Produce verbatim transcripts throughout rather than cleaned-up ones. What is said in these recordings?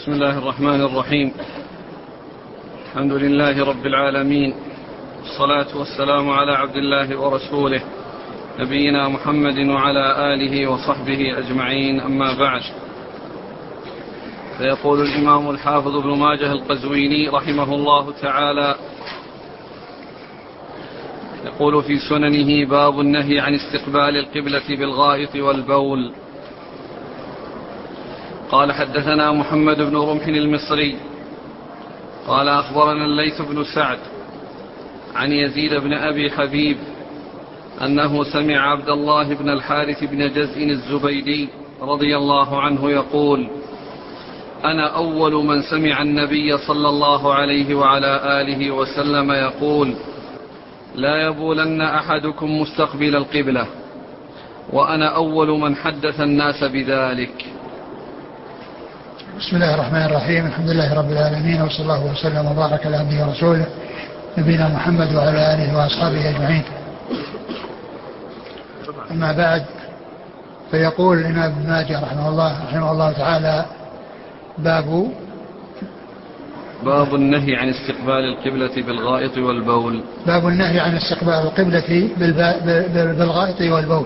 بسم الله الرحمن الرحيم. الحمد لله رب العالمين، والصلاة والسلام على عبد الله ورسوله نبينا محمد وعلى آله وصحبه أجمعين، أما بعد. فيقول الإمام الحافظ ابن ماجه القزويني رحمه الله تعالى، يقول في سننه: باب النهي عن استقبال القبلة بالغائط والبول. قال: حدثنا محمد بن رمح المصري قال: أخبرنا الليث بن سعد عن يزيد بن أبي حبيب أنه سمع عبد الله بن الحارث بن جزء الزبيدي رضي الله عنه يقول: أنا أول من سمع النبي صلى الله عليه وعلى آله وسلم يقول: لا يبولن أحدكم مستقبل القبلة، وأنا أول من حدث الناس بذلك. بسم الله الرحمن الرحيم. الحمد لله رب العالمين، وصلى الله وسلم وبارك على عبده ورسوله نبينا محمد وعلى آله وأصحابه أجمعين. أما بعد، فيقول الإمام ابن ماجه رحمه الله رحمه الله تعالى: باب باب النهي عن استقبال القبلة بالغائط والبول. باب النهي عن استقبال القبلة بالغائط والبول،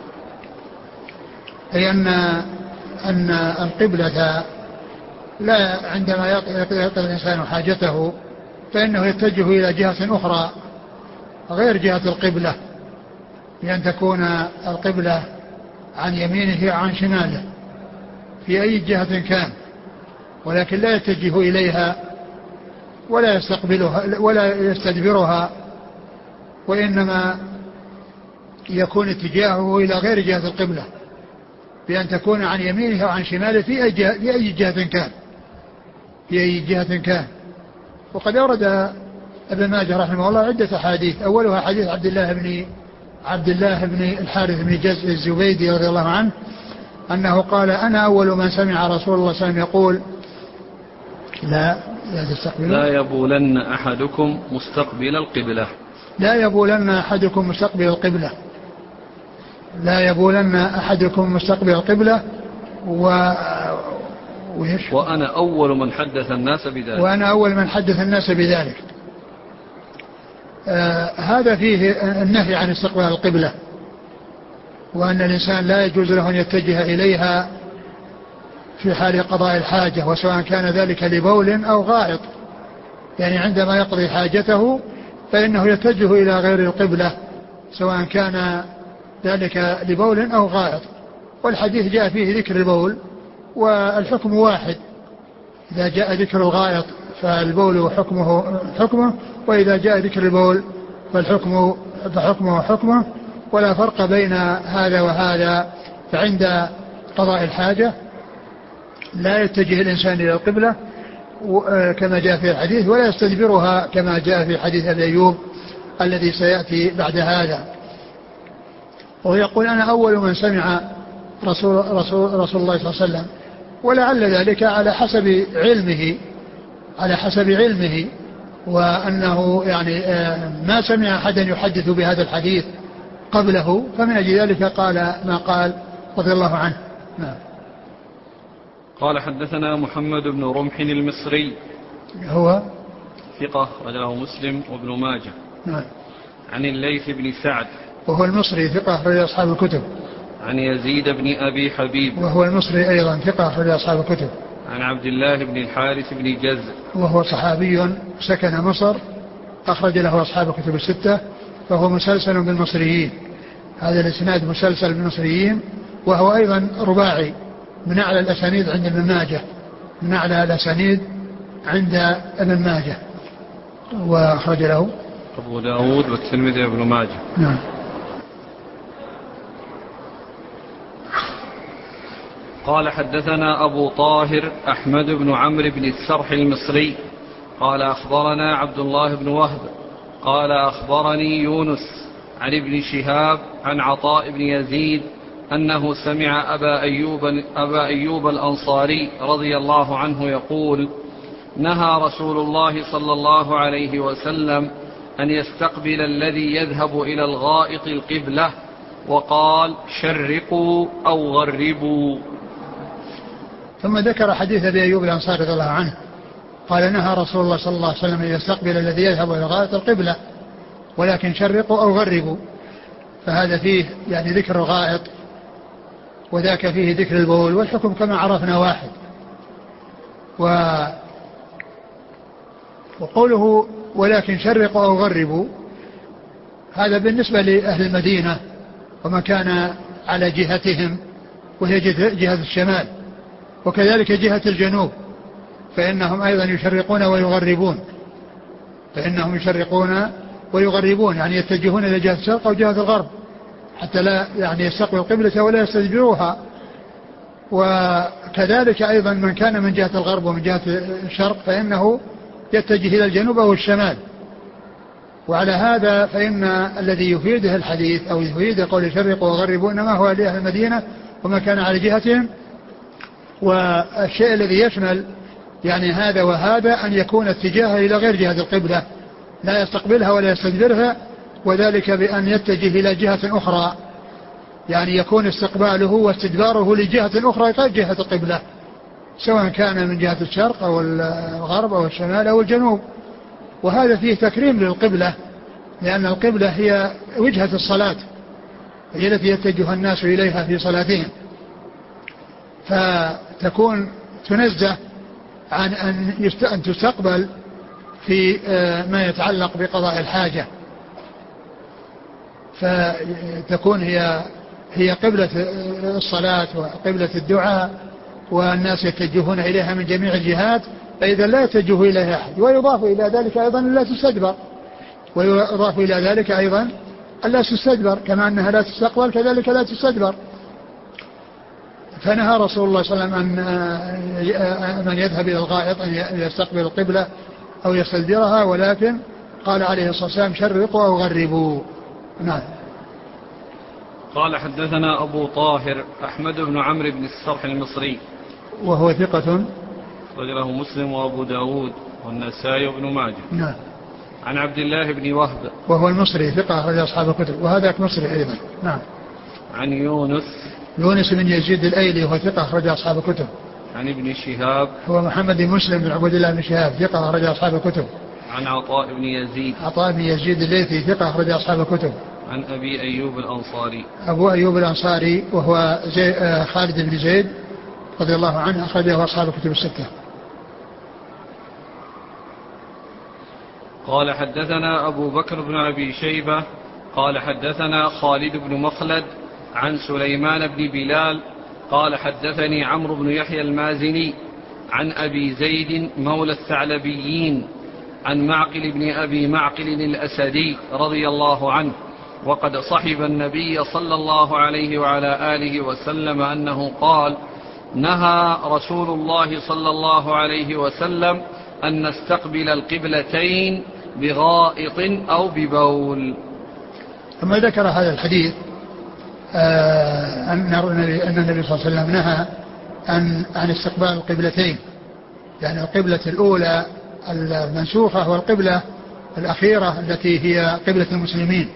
أي أن أن القبلة لا عندما يقضي الإنسان حاجته فإنه يتجه إلى جهة أخرى غير جهة القبلة، بأن تكون القبلة عن يمينه وعن شماله في أي جهة كان، ولكن لا يتجه إليها ولا يستقبلها ولا يستدبرها، وإنما يكون اتجاهه إلى غير جهة القبلة، بأن تكون عن يمينه وعن شماله في أي جهة, في أي جهة كان في أي جهة كان. وقد أورد ابن ماجه رحمه الله عدة حديث، أولها حديث عبد الله بن عبد الله بن الحارث بن جزء الزبيدي رضي الله عنه أنه قال: أنا أول من سمع رسول الله صلى الله عليه وسلم يقول: لا لا تستقبلوا لا يبولن أحدكم مستقبل القبلة لا يبولن أحدكم مستقبل القبلة لا يبولن أحدكم مستقبل القبلة و... ويش؟ وأنا أول من حدث الناس بذلك وأنا أول من حدث الناس بذلك. آه هذا فيه النهي عن استقبال القبلة، وأن الإنسان لا يجوز له أن يتجه إليها في حال قضاء الحاجة، وسواء كان ذلك لبول أو غائط، يعني عندما يقضي حاجته فإنه يتجه إلى غير القبلة سواء كان ذلك لبول أو غائط. والحديث جاء فيه ذكر البول والحكم واحد، إذا جاء ذكر الغائط فالبول حكمه حكمه، وإذا جاء ذكر البول فالحكم فحكمه حكمه، ولا فرق بين هذا وهذا. فعند قضاء الحاجة لا يتجه الإنسان إلى القبلة كما جاء في الحديث، ولا يستدبرها كما جاء في حديث أبي أيوب الذي سيأتي بعد هذا. ويقول: أنا أول من سمع رسول, رسول, رسول الله صلى الله عليه وسلم، ولعل ذلك على حسب علمه على حسب علمه وأنه يعني ما سمع أحدا يحدث بهذا الحديث قبله، فمن أجل ذلك قال ما قال رضي الله عنه. نعم. قال: حدثنا محمد بن رمح المصري هو ثقة رجله مسلم وابن ماجه. نعم. عن الليث بن سعد وهو المصري ثقة رجل أصحاب الكتب. عن يزيد بن أبي حبيب وهو المصري أيضا ثقة رجل أصحاب الكتب. عن عبد الله بن الحارث بن جزء وهو صحابي سكن مصر، أخرج له أصحاب الكتب الستة، فهو مسلسل بالمصريين. هذا الإسناد مسلسل بالمصريين، وهو أيضا رباعي من أعلى الأسانيد عند ابن ماجه من أعلى الأسانيد عند ابن ماجه وأخرج له أبو داود والترمذي وابن ماجه. نعم. قال: حدثنا أبو طاهر أحمد بن عمرو بن السرح المصري قال: أخبرنا عبد الله بن وهب قال: أخبرني يونس عن ابن شهاب عن عطاء بن يزيد أنه سمع أبا أيوب, أبا أيوب الأنصاري رضي الله عنه يقول: نهى رسول الله صلى الله عليه وسلم أن يستقبل الذي يذهب إلى الغائط القبلة، وقال: شرقوا أو غربوا. ثم ذكر حديث أبي أيوب الأنصاري رضي الله عنه قال نهى رسول الله صلى الله عليه وسلم أن يستقبل الذي يذهب إلى الغائط القبلة ولكن شرقوا أو غربوا. فهذا فيه يعني ذكر الغائط وذاك فيه ذكر البول، والحكم كما عرفنا واحد. و وقوله ولكن شرقوا أو غربوا هذا بالنسبة لأهل المدينة وما كان على جهتهم وهي جهة الشمال، وكذلك جهة الجنوب فإنهم أيضا يشرقون ويغربون فإنهم يشرقون ويغربون يعني يتجهون إلى جهة الشرق أو جهة الغرب حتى لا يعني يستقبلوا القبلة ولا يستدبروها. وكذلك أيضا من كان من جهة الغرب ومن جهة الشرق فإنه يتجه إلى الجنوب أو الشمال. وعلى هذا فإن الذي يفيده الحديث أو يفيد قول يشرقوا ويغربوا إنما هو لأهل المدينة وما كان على جهتهم. والشيء الذي يشمل يعني هذا وهذا أن يكون اتجاهه إلى غير جهة القبلة لا يستقبلها ولا يستدبرها، وذلك بأن يتجه إلى جهة أخرى يعني يكون استقباله واستدباره لجهة أخرى غير جهة القبلة سواء كان من جهة الشرق أو الغرب أو الشمال أو الجنوب. وهذا فيه تكريم للقبلة لأن القبلة هي وجهة الصلاة هي التي يتجه الناس إليها في صلاتهم، فتكون تنزه عن أن تستقبل في ما يتعلق بقضاء الحاجة، فتكون هي هي قبلة الصلاة وقبلة الدعاء والناس يتجهون إليها من جميع الجهات، فإذا لا يتجه إليها أحد. ويضاف إلى ذلك أيضا لا تستدبر ويضاف إلى ذلك أيضا لا تستدبر كما أنها لا تستقبل كذلك لا تستدبر. فنهى رسول الله صلى الله عليه وسلم أن من يذهب إلى الغائط أن يستقبل القبلة أو يستدبرها، ولكن قال عليه الصلاة والسلام شرقوا أو غربوا. نعم. قال حدثنا أبو طاهر أحمد بن عمرو بن السرح المصري وهو ثقة رجله مسلم وأبو داود والنسائي وابن ماجه. نعم. عن عبد الله بن وهب وهو المصري ثقة رجل أصحاب الكتب وهذاك مصري أيضا. نعم. عن يونس يونس بن يزيد الأيلي وهو ثقة رجل أصحاب الكتب. عن ابن شهاب هو محمد بن مسلم بن عبد الله بن شهاب ثقة رجل أصحاب الكتب. عن عطاء بن يزيد عطاء بن يزيد الليثي ثقة رجل أصحاب الكتب. عن أبي أيوب الأنصاري أبو أيوب الأنصاري وهو زي خالد بن زيد رضي الله عنه أخرجه أصحاب الكتب الستة. قال حدثنا أبو بكر بن أبي شيبة قال حدثنا خالد بن مخلد عن سليمان بن بلال قال حدثني عمرو بن يحيى المازني عن أبي زيد مولى الثعلبيين عن معقل بن أبي معقل الأسدي رضي الله عنه وقد صحب النبي صلى الله عليه وعلى آله وسلم أنه قال نهى رسول الله صلى الله عليه وسلم أن نستقبل القبلتين بغائط أو ببول. ثم ذكر هذا الحديث آه أن النبي صلى الله عليه وسلم نهى عن عن استقبال القبلتين، يعني القبلة الأولى المنسوخة والقبلة الأخيرة التي هي قبلة المسلمين،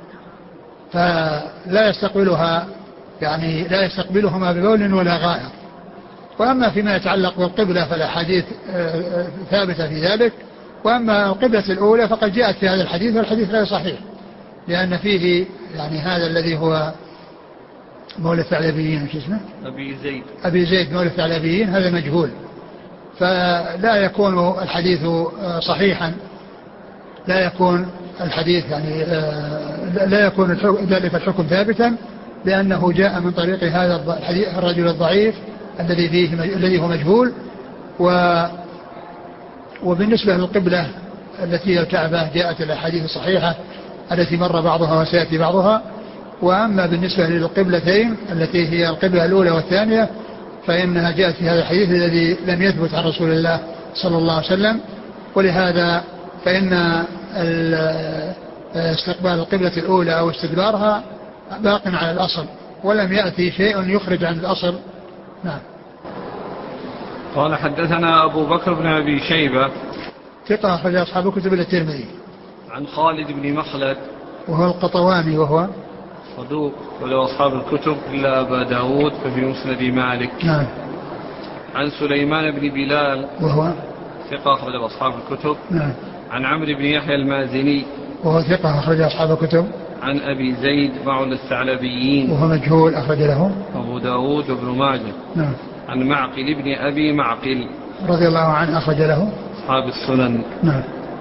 فلا يستقبلها يعني لا يستقبلهما ببول ولا غائط. وأما فيما يتعلق بالقبلة فالأحاديث ثابتة في ذلك، وأما القبلة الأولى فقد جاءت في هذا الحديث والحديث غير صحيح لأن فيه يعني هذا الذي هو مولى الثعلبيين شو اسمه؟ أبي زيد أبي زيد مولى الثعلبيين هذا مجهول، فلا يكون الحديث صحيحا، لا يكون الحديث يعني لا يكون ذلك الحكم ثابتا لأنه جاء من طريق هذا الرجل الضعيف الذي فيه الذي هو مجهول. و وبالنسبة للقبلة التي هي الكعبة جاءت الأحاديث الصحيحة التي مر بعضها وسيأتي بعضها. وأما بالنسبة للقبلتين التي هي القبلة الأولى والثانية فإنها جاءت في هذا الحديث الذي لم يثبت عن رسول الله صلى الله عليه وسلم، ولهذا فإن استقبال القبلة الأولى أو استدبارها باق على الأصل ولم يأتي شيء يخرج عن الأصل. نعم. قال حدثنا أبو بكر بن أبي شيبة ثقة أخرج أصحاب الكتب الترمذي. عن خالد بن مخلد وهو القطواني وهو صدوق وله أصحاب الكتب إلا أبا داود ففي مسند مالك. نعم. عن سليمان بن بلال وهو ثقة أخرج أصحاب الكتب. نعم. عن عمرو بن يحيى المازني وهو ثقة أخرج أصحاب الكتب. عن أبي زيد معن الثعلبيين وهو مجهول أخرج له أبو داود وابن ماجه. نعم. عن معقل بن أبي معقل رضي الله عنه أخرج له أصحاب السنن. نعم.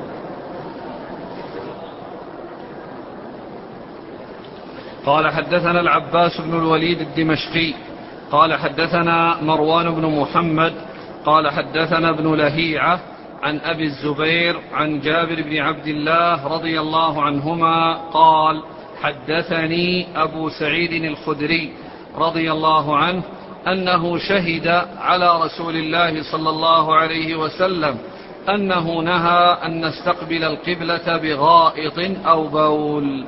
قال حدثنا العباس بن الوليد الدمشقي قال حدثنا مروان بن محمد قال حدثنا ابن لهيعة عن أبي الزبير عن جابر بن عبد الله رضي الله عنهما قال حدثني أبو سعيد الخدري رضي الله عنه أنه شهد على رسول الله صلى الله عليه وسلم أنه نهى أن نستقبل القبلة بغائط أو بول.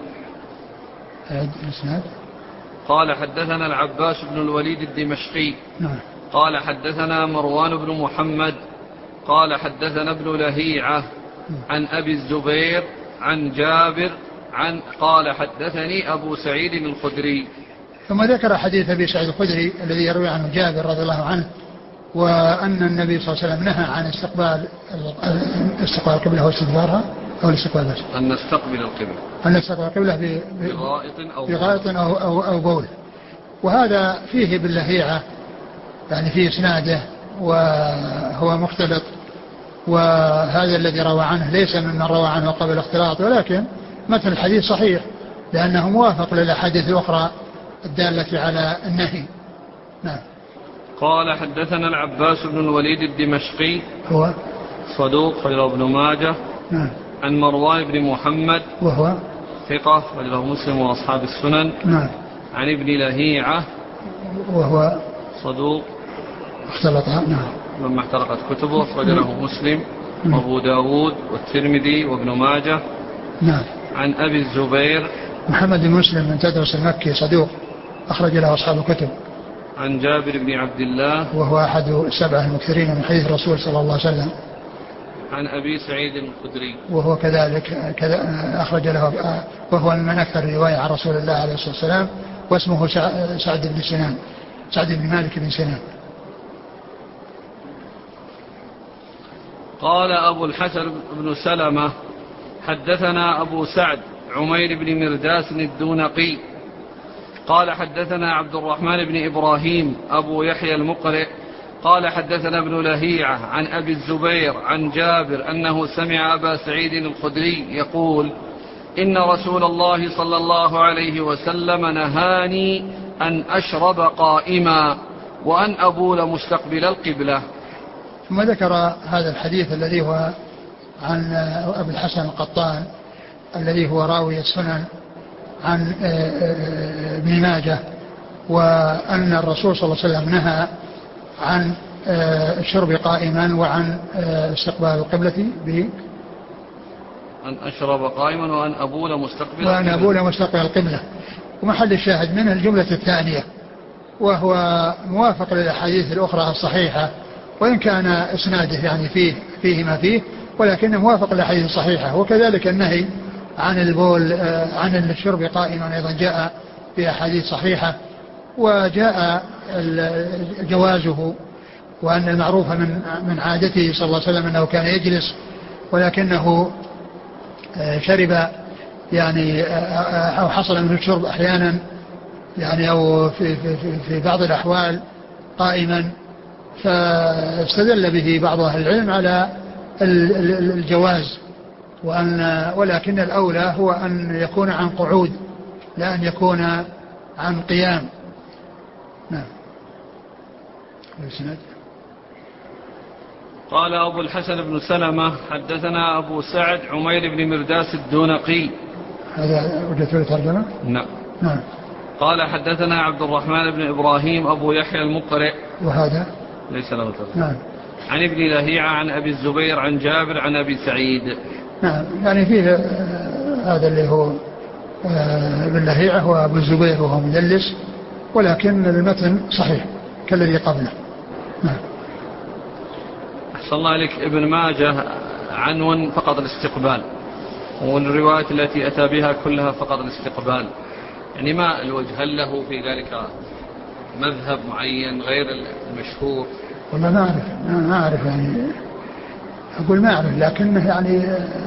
قال حدثنا العباس بن الوليد الدمشقي قال حدثنا مروان بن محمد قال حدثنا ابن لهيعة عن أبي الزبير عن جابر عن قال حدثني أبو سعيد الخدري. ثم ذكر حديث أبي سعيد الخدري الذي يروي عنه جابر رضي الله عنه وأن النبي صلى الله عليه وسلم نهى عن استقبال استقبال القبلة واستدبارها أو الاستقبال بس أن نستقبل القبلة أن نستقبل القبلة بغائط أو, بغائط أو, أو, أو بول. وهذا فيه باللهيعة يعني فيه إسناده وهو مختلط. وهذا الذي روى عنه ليس ممن روى عنه قبل الاختلاط ولكن مثل الحديث صحيح لأنه موافق للأحاديث الأخرى الدالة على النهي. نعم. قال حدثنا العباس بن الوليد الدمشقي هو صدوق رجله ابن ماجه. نعم. عن مروان بن محمد وهو ثقة رجله مسلم وأصحاب السنن. نعم. عن ابن لهيعة وهو صدوق اختلط. نعم. لما احترقت كتبه رجله مسلم وأبو داود والترمذي وابن ماجه. نعم. عن أبي الزبير محمد بن مسلم من تدرس المكي صدوق أخرج له أصحاب الكتب. عن جابر بن عبد الله وهو أحد السبعة المكثرين من حديث الرسول صلى الله عليه وسلم. عن أبي سعيد الخدري وهو كذلك كذا أخرج له وهو من أكثر رواية عن رسول الله عليه الصلاة والسلام واسمه سعد بن سنان سعد بن مالك بن سنان. قال أبو الحسن بن سلمة حدثنا أبو سعد عمير بن مرداس الدونقي قال حدثنا عبد الرحمن بن إبراهيم أبو يحيى المقرئ قال حدثنا ابن لهيعة عن أبي الزبير عن جابر أنه سمع أبا سعيد الخدري يقول إن رسول الله صلى الله عليه وسلم نهاني أن أشرب قائما وأن أبول مستقبل القبلة. ثم ذكر هذا الحديث الذي هو عن أبي الحسن القطان الذي هو راوي السنن عن ابن ماجه وأن الرسول صلى الله عليه وسلم نهى عن الشرب قائما وعن استقبال القبلة ب أن أشرب قائما وأن أبول مستقبل وأن أبول مستقبل القبلة. ومحل الشاهد منه الجملة الثانية وهو موافق للأحاديث الأخرى الصحيحة وإن كان إسناده يعني فيه فيه ما فيه ولكنه موافق للأحاديث الصحيحة. وكذلك النهي عن البول عن الشرب قائما أيضا جاء في أحاديث صحيحة وجاء جوازه وأن المعروف من من عادته صلى الله عليه وسلم أنه كان يجلس ولكنه شرب يعني أو حصل منه الشرب أحيانا يعني أو في, في, في بعض الأحوال قائما فاستدل به بعض أهل العلم على الجواز وأن ولكن الأولى هو أن يكون عن قعود لا أن يكون عن قيام. نعم. قال أبو الحسن بن سلمة حدثنا أبو سعد عمير بن مرداس الدونقي. هذا وجدت له ترجمة؟ نعم. نعم. قال حدثنا عبد الرحمن بن إبراهيم أبو يحيى المقرئ وهذا ليس له ترجمة. نعم. عن ابن لهيعة عن أبي الزبير عن جابر عن أبي سعيد. نعم. يعني فيه هذا اللي هو ابن لهيعة وأبو الزبير وهو مدلس ولكن المتن صحيح كالذي قبله. نعم. أحسن الله عليك. ابن ماجه عنون فقط الاستقبال والروايات التي أتى بها كلها فقط الاستقبال يعني ما الوجه هل له في ذلك مذهب معين غير المشهور والله ما أعرف ما أعرف يعني أقول ما أعرف، لكنه يعني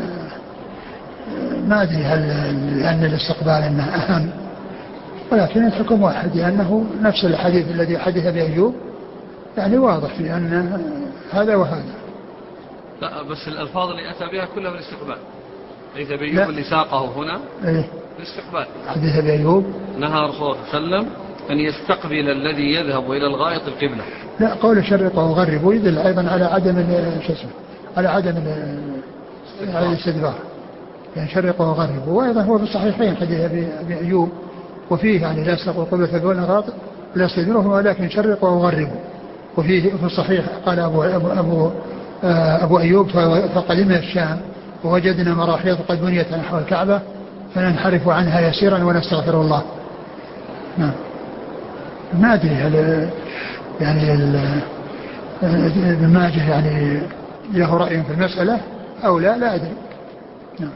ما أدري هل لأن الاستقبال أنه أهم، ولكن الحكم واحد لأنه نفس الحديث الذي حدث بأيوب يعني واضح في أن هذا وهذا. لا بس الألفاظ اللي أتى بها كلها من الاستقبال، ليس بأيوب اللي ساقه هنا إيه؟ الاستقبال. حدث بأيوب نهى رسول الله صلى الله عليه وسلم أن يستقبل الذي يذهب إلى الغائط القبلة. لا قول شرق وغرب ويدل أيضا على عدم شسمه على عدم الاستدبار، يعني شرق وغرب. وأيضا هو في الصحيحين حديث بأيوب وفيه يعني لا يستقبل قبلة ولا غائط لا يستدبره ولكن شرق وغرب. وفيه في الصحيح قال أبو, أبو, أبو, أبو أيوب فقدمنا الشام ووجدنا مراحيض قد بنيت نحو الكعبة فننحرف عنها يسيرا ونستغفر الله. نعم ما أدري هل يعني ابن ماجه يعني له رأي في المسألة أو لا لا أدري. نعم.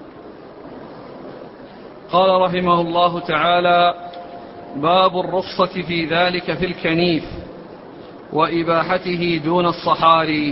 قال رحمه الله تعالى: باب الرخصة في ذلك في الكنيف وإباحته دون الصحاري.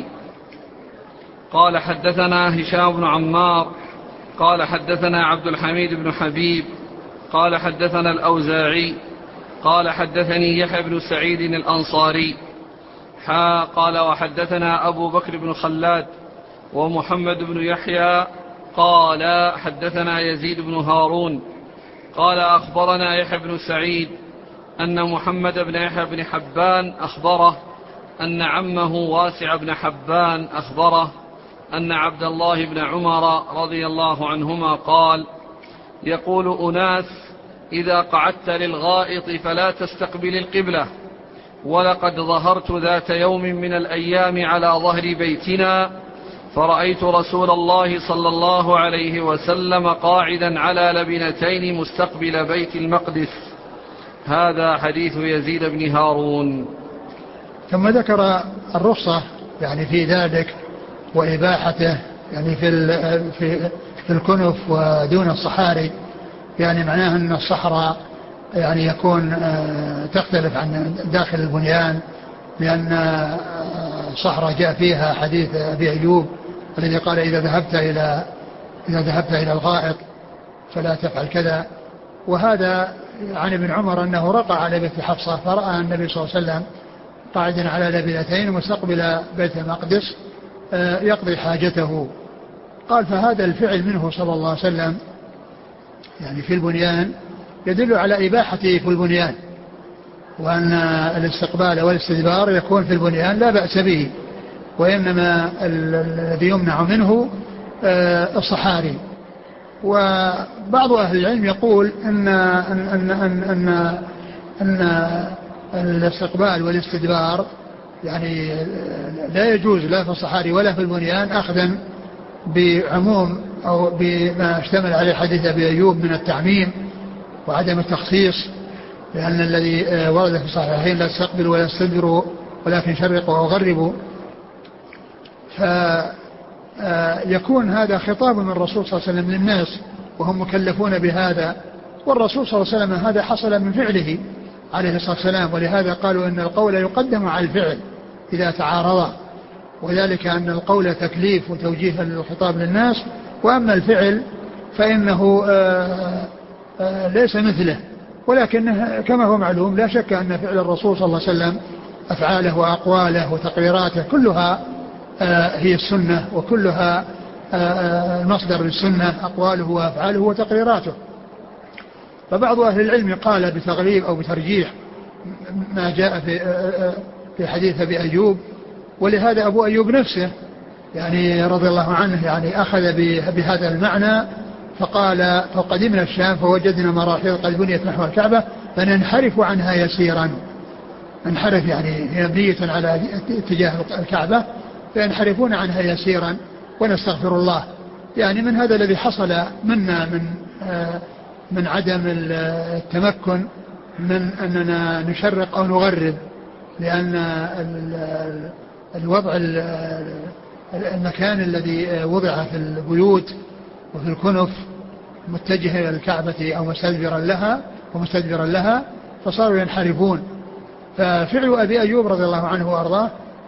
قال حدثنا هشام بن عمار قال حدثنا عبد الحميد بن حبيب قال حدثنا الأوزاعي قال حدثني يحيى بن سعيد الأنصاري حا قال وحدثنا أبو بكر بن خلاد ومحمد بن يحيى قال حدثنا يزيد بن هارون قال أخبرنا يحيى بن سعيد أن محمد بن يحيى بن حبان أخبره أن عمه واسع بن حبان أخبره أن عبد الله بن عمر رضي الله عنهما قال: يقول أناس: إذا قعدت للغائط فلا تستقبل القبلة، ولقد ظهرت ذات يوم من الأيام على ظهر بيتنا فرأيت رسول الله صلى الله عليه وسلم قاعدا على لبنتين مستقبل بيت المقدس. هذا حديث يزيد بن هارون. ثم ذكر الرخصة يعني في ذلك وإباحته يعني في في في الكنف ودون الصحاري، يعني معناه أن الصحراء يعني يكون تختلف عن داخل البنيان، لأن الصحراء جاء فيها حديث أبي أيوب الذي قال: إذا ذهبت إلى إذا ذهبت إلى الغائط فلا تفعل كذا. وهذا عن ابن عمر أنه رقى على بيت حفصة فرأى النبي صلى الله عليه وسلم قاعدا على لبنتين مستقبل بيت المقدس يقضي حاجته. قال: فهذا الفعل منه صلى الله عليه وسلم يعني في البنيان يدل على إباحته في البنيان، وأن الاستقبال والاستدبار يكون في البنيان لا بأس به، وإنما الذي يمنع منه الصحاري. وبعض أهل العلم يقول أن أن أن أن, أن, أن الاستقبال والاستدبار يعني لا يجوز لا في الصحاري ولا في البنيان، أخذا بعموم أو بما اشتمل عليه حديث أبي أيوب من التعميم وعدم التخصيص، لأن الذي ورد في الصحيحين: لا تستقبلوا ولا تستدبروا ولكن شرقوا وغربوا. فيكون هذا خطاب من الرسول صلى الله عليه وسلم للناس وهم مكلفون بهذا، والرسول صلى الله عليه وسلم هذا حصل من فعله عليه الصلاة والسلام، ولهذا قالوا أن القول يقدم على الفعل إذا تعارضا، وذلك أن القول تكليف وتوجيه الخطاب للناس، وأما الفعل فإنه آآ آآ ليس مثله. ولكن كما هو معلوم لا شك أن فعل الرسول صلى الله عليه وسلم أفعاله وأقواله وتقريراته كلها هي السنة، وكلها المصدر للسنة أقواله وأفعاله وتقريراته. فبعض أهل العلم قال بتغليب أو بترجيح ما جاء في في حديث أبي أيوب، ولهذا أبو أيوب نفسه يعني رضي الله عنه يعني أخذ بهذا المعنى فقال: فقدمنا الشام فوجدنا مراحيض قد بنيت نحو الكعبة فننحرف عنها يسيرا. انحرف يعني مبنية على اتجاه الكعبة فينحرفون عنها يسيرا ونستغفر الله. يعني من هذا الذي حصل منا من من عدم التمكن من أننا نشرق أو نغرب، لأن الوضع المكان الذي وضع في البيوت وفي الكنف متجه إلى الكعبة أو مستدبرا لها ومستدبرا لها فصاروا ينحرفون. ففعل أبي أيوب رضي الله عنه وأرضاه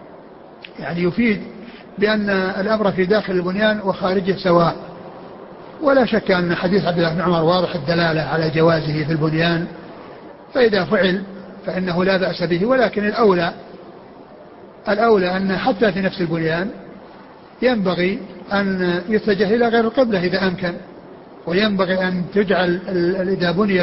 يعني يفيد بأن الأمر في داخل البنيان وخارجه سواء. ولا شك أن حديث عبد الله بن عمر واضح الدلالة على جوازه في البنيان، فإذا فعل فإنه لا بأس به. ولكن الأولى الأولى أن حتى في نفس البنيان ينبغي أن يتجه إلى غير القبلة إذا أمكن، وينبغي أن تجعل إذا بنيت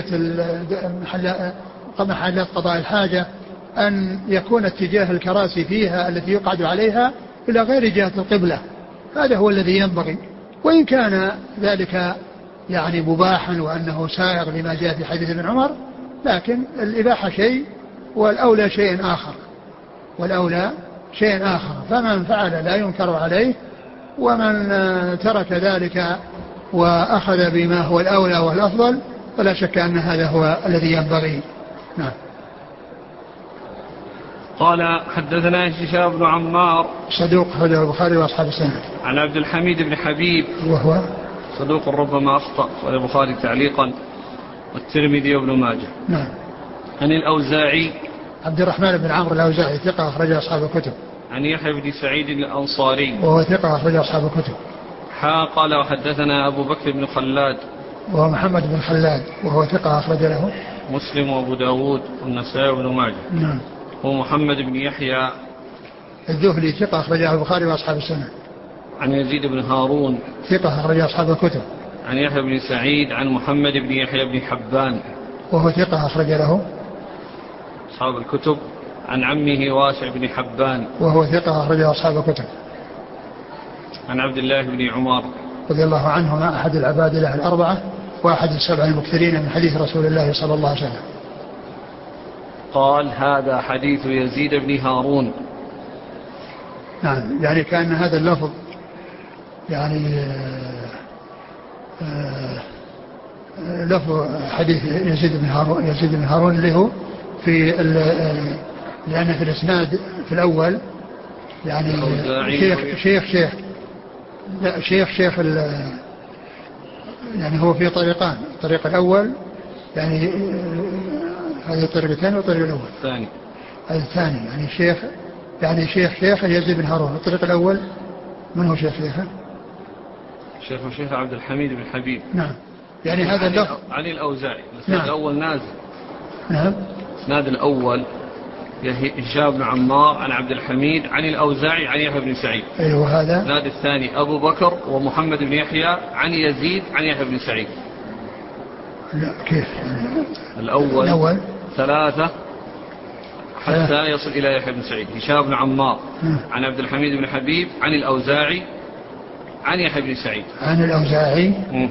محلات قضاء الحاجة أن يكون اتجاه الكراسي فيها التي يقعد عليها إلى غير جهة القبلة. هذا هو الذي ينبغي، وإن كان ذلك يعني مباحا وأنه سائغ لما جاء في حديث ابن عمر، لكن الإباحة شيء والأولى شيء آخر والأولى شيء آخر فمن فعل لا ينكر عليه، ومن ترك ذلك وأخذ بما هو الأولى والأفضل فلا شك أن هذا هو الذي ينبغي. نعم. قال حدثنا هشام بن عمار صدوق أخرجه البخاري وأصحاب السنة. عن عبد الحميد بن حبيب وهو صدوق ربما أخطأ، والبخاري تعليقا والترمذي وابن ماجه. نعم. عن الأوزاعي عبد الرحمن بن عمرو الأوزاعي ثقة أخرجه أصحاب الكتب. عن يحيى بن سعيد الأنصاري وهو ثقة أخرجه أصحاب الكتب. حا قال وحدثنا أبو بكر بن خلاد وهو محمد بن خلاد وهو ثقة أخرج له مسلم وأبو داود والنسائي وابن ماجه. نعم. ومحمد بن يحيى الذهلي ثقة أخرجه البخاري وأصحاب السنة. عن يزيد بن هارون ثقة أخرجه أصحاب الكتب. عن يحيى بن سعيد عن محمد بن يحيى بن حبان وهو ثقة أخرج له أصحاب الكتب. عن عمه واسع بن حبان وهو ثقة أخرجه أصحاب الكتب. عن عبد الله بن عمر رضي الله عنهما أحد العباد له الأربعة وأحد السبع المكثرين من حديث رسول الله صلى الله عليه وسلم. قال هذا حديث يزيد بن هارون. نعم. يعني كأن هذا اللفظ يعني آه لفظ حديث يزيد بن هارون يزيد بن هارون اللي هو في لأن في الإسناد في الأول يعني شيخ شيخ شيخ لا شيخ شيخ يعني هو في طريقان. الطريق الأول يعني هذه الطريق الثاني والطريق الأول الثاني الثاني يعني شيخ يعني شيخ شيخ يزيد بن هارون. الطريق الأول من هو شيخ شيخه؟ شيخ شيخ عبد الحميد بن حبيب. نعم. يعني هذا اللفظ عن الأوزاعي. نعم. الأول نازل. نعم. الإسناد الأول هشام بن عمار عن عبد الحميد عن الأوزاعي عن يحيى بن سعيد. أيوه هذا. الإسناد الثاني أبو بكر ومحمد بن يحيى عن يزيد عن يحيى بن سعيد. لا كيف؟ الأول, الأول ثلاثة حتى ثلاثة. يصل إلى يحيى بن سعيد. هشام بن عمار م. عن عبد الحميد بن حبيب عن الأوزاعي عن يحيى بن سعيد. عن الأوزاعي.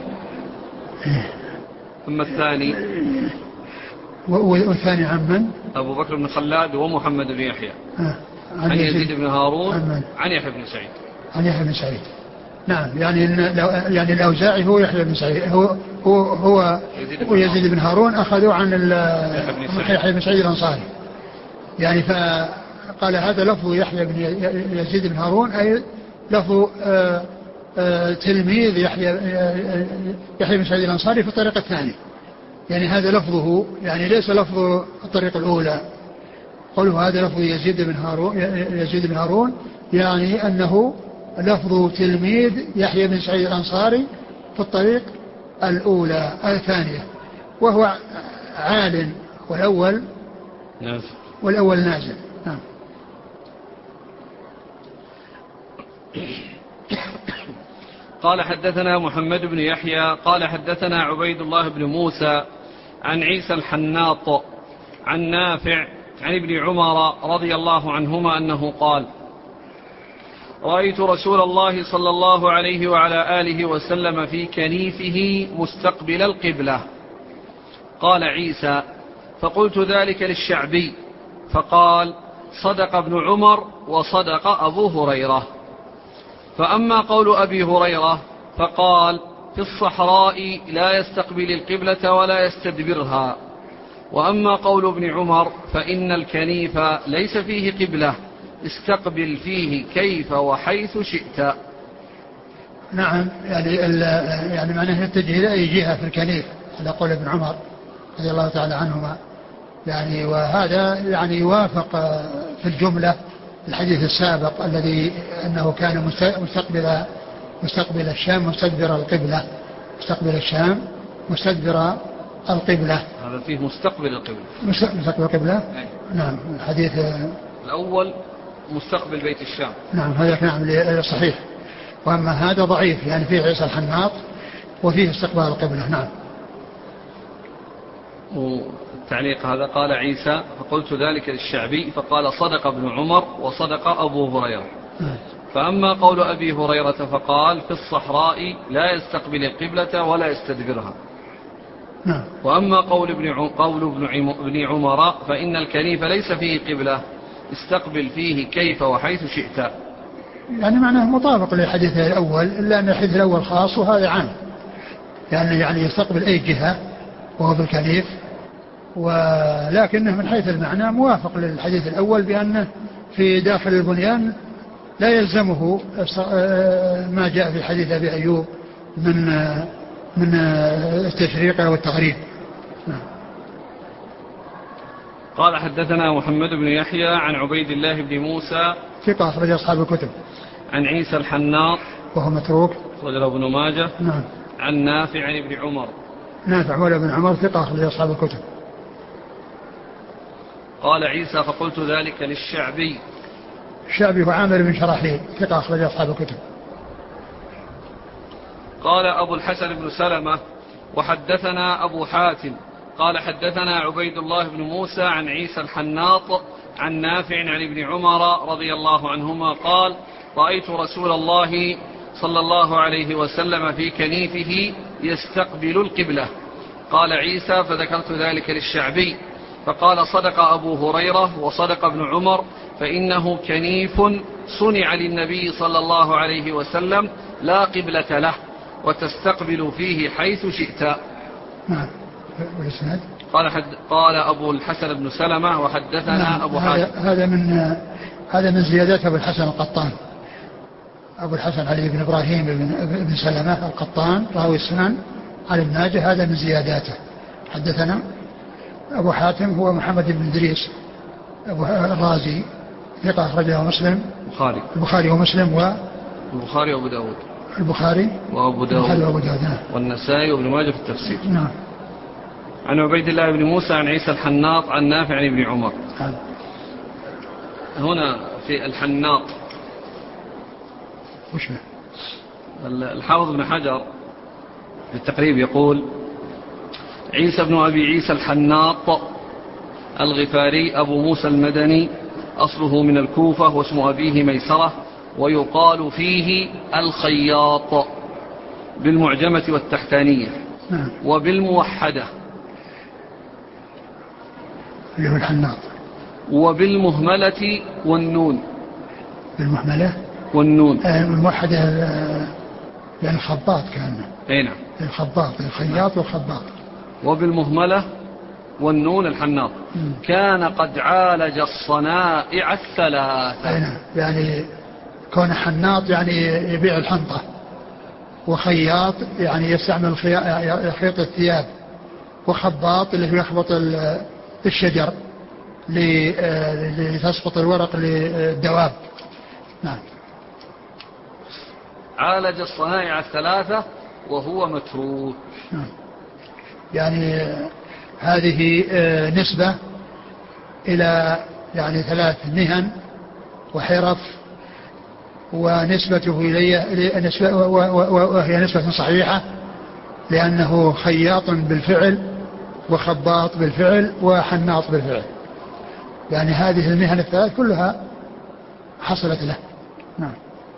ثم الثاني والثاني عن من؟ أبو بكر بن خلاد ومحمد بن يحيى عن, عن يزيد بن هارون عن, عن يحيى بن سعيد. عن يحيى بن سعيد. نعم. يعني يعني الأوزاعي هو يحيى بن سعيد هو هو هو ويزيد بن هارون أخذوا عن يحيى بن سعيد الأنصاري. يعني فقال هذا لفظ يحيى بن يزيد بن هارون أي لفظ آآ آآ تلميذ يحيى يحيى بن سعيد الأنصاري في الطريق الثاني. يعني هذا لفظه يعني ليس لفظ الطريق الأولى. قوله هذا لفظ يزيد بن هارون يزيد بن هارون يعني أنه لفظ تلميذ يحيى بن سعيد الأنصاري في الطريق الأولى الثانية، وهو عال والأول نازل والأول نازل. نعم. قال حدثنا محمد بن يحيى قال حدثنا عبيد الله بن موسى عن عيسى الحناط عن نافع عن ابن عمر رضي الله عنهما أنه قال رأيت رسول الله صلى الله عليه وعلى آله وسلم في كنيفه مستقبل القبلة. قال عيسى فقلت ذلك للشعبي فقال صدق ابن عمر وصدق أبو هريرة. فأما قول أبي هريرة فقال في الصحراء لا يستقبل القبلة ولا يستدبرها. وأما قول ابن عمر فإن الكنيف ليس فيه قبلة استقبل فيه كيف وحيث شئت. نعم. يعني يعني معناه يتجه إلى أي جهة في الكنيف على قول ابن عمر رضي الله تعالى عنهما. يعني وهذا يعني يوافق في الجملة الحديث السابق الذي أنه كان مستقبل مستقبل الشام مستدبر القبلة مستقبل الشام مستدبر القبلة. هذا فيه مستقبل القبلة. مستقبل القبلة. نعم. الحديث الأول مستقبل بيت الشام. نعم هذا نعم صحيح. وأما هذا ضعيف يعني فيه عيسى الحناط وفيه استقبال القبلة. نعم. والتعليق هذا قال عيسى فقلت ذلك للشعبي فقال صدق ابن عمر وصدق أبو هريرة. نعم. فأما قول أبي هريرة فقال في الصحراء لا يستقبل القبلة ولا يستدبرها. نعم. وأما قول ابن قول ابن عمر فإن الكنيف ليس فيه قبلة استقبل فيه كيف وحيث شئت. يعني معناه مطابق للحديث الأول إلا أن الحديث الأول خاص وهذا عام يعني يعني يستقبل أي جهة وهو بالكنيف ولكنه من حيث المعنى موافق للحديث الأول بأنه في داخل البنيان لا يلزمه ما جاء في حديث أبي أيوب من من التشريق والتغريب. قال حدثنا محمد بن يحيى عن عبيد الله بن موسى ثقة أخرج أصحاب الكتب. عن عيسى الحناط وهو متروك أخرجه ابن ماجه. نعم. عن نافع عن ابن عمر. نافع ولا ابن عمر ثقة أخرج أصحاب الكتب. قال عيسى فقلت ذلك للشعبي. الشعبي هو عامر بن شراحيل ثقة أخرج أصحاب الكتب. قال أبو الحسن بن سلمة وحدثنا أبو حاتم قال حدثنا عبيد الله بن موسى عن عيسى الحناط عن نافع عن ابن عمر رضي الله عنهما قال رأيت رسول الله صلى الله عليه وسلم في كنيفه يستقبل القبلة. قال عيسى فذكرت ذلك للشعبي فقال صدق أبو هريرة وصدق ابن عمر فإنه كنيف صنع للنبي صلى الله عليه وسلم لا قبلة له وتستقبل فيه حيث شئت. نعم. قال حد قال أبو الحسن بن سلمة وحدثنا نعم. أبو حاتم. هذا من هذا من زيادات أبو الحسن القطان. أبو الحسن علي بن إبراهيم بن سلمة القطان راوي السنن على ابن ماجه هذا من زياداته. حدثنا أبو حاتم هو محمد بن إدريس أبو الرازي ثقة أخرجه مسلم البخاري البخاري ومسلم و البخاري وأبو داود البخاري وأبو داود وأبو داود نعم. والنسائي وابن ماجه في التفسير. نعم. عن عبيد الله بن موسى عن عيسى الحناط عن نافع عن ابن عمر. نعم. هنا في الحناط وش الحافظ بن حجر في التقريب يقول عيسى بن أبي عيسى الحناط الغفاري أبو موسى المدني أصله من الكوفة واسم أبيه ميسرة ويقال فيه الخياط بالمعجمة والتحتانية وبالموحدة اللي هو الحناط وبالمهملة والنون. بالمهملة والنون آه الموحدة آه يعني الخباط كان. اي نعم. الخباط الخياط والخباط. وبالمهملة والنون الحناط. م. كان قد عالج الصنائع الثلاثة. اي نعم. يعني كون حناط يعني يبيع الحنطة وخياط يعني يستعمل خيط الثياب وخباط اللي يخبط الشجر لتسقط الورق للدواب. نعم. عالج الصنائع الثلاثة وهو متروك. نعم. يعني هذه نسبة إلى يعني ثلاث مهن وحرف ونسبته إليه وهي نسبة صحيحة لأنه خياط بالفعل وخباط بالفعل وحناط بالفعل يعني هذه المهن الثلاث كلها حصلت له. نعم.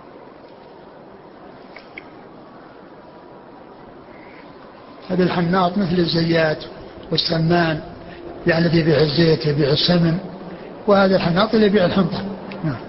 هذا الحناط مثل الزيات والسمان يعني الذي يبيع الزيت يبيع السمن وهذا الحناط اللي يبيع الحنطة. نعم.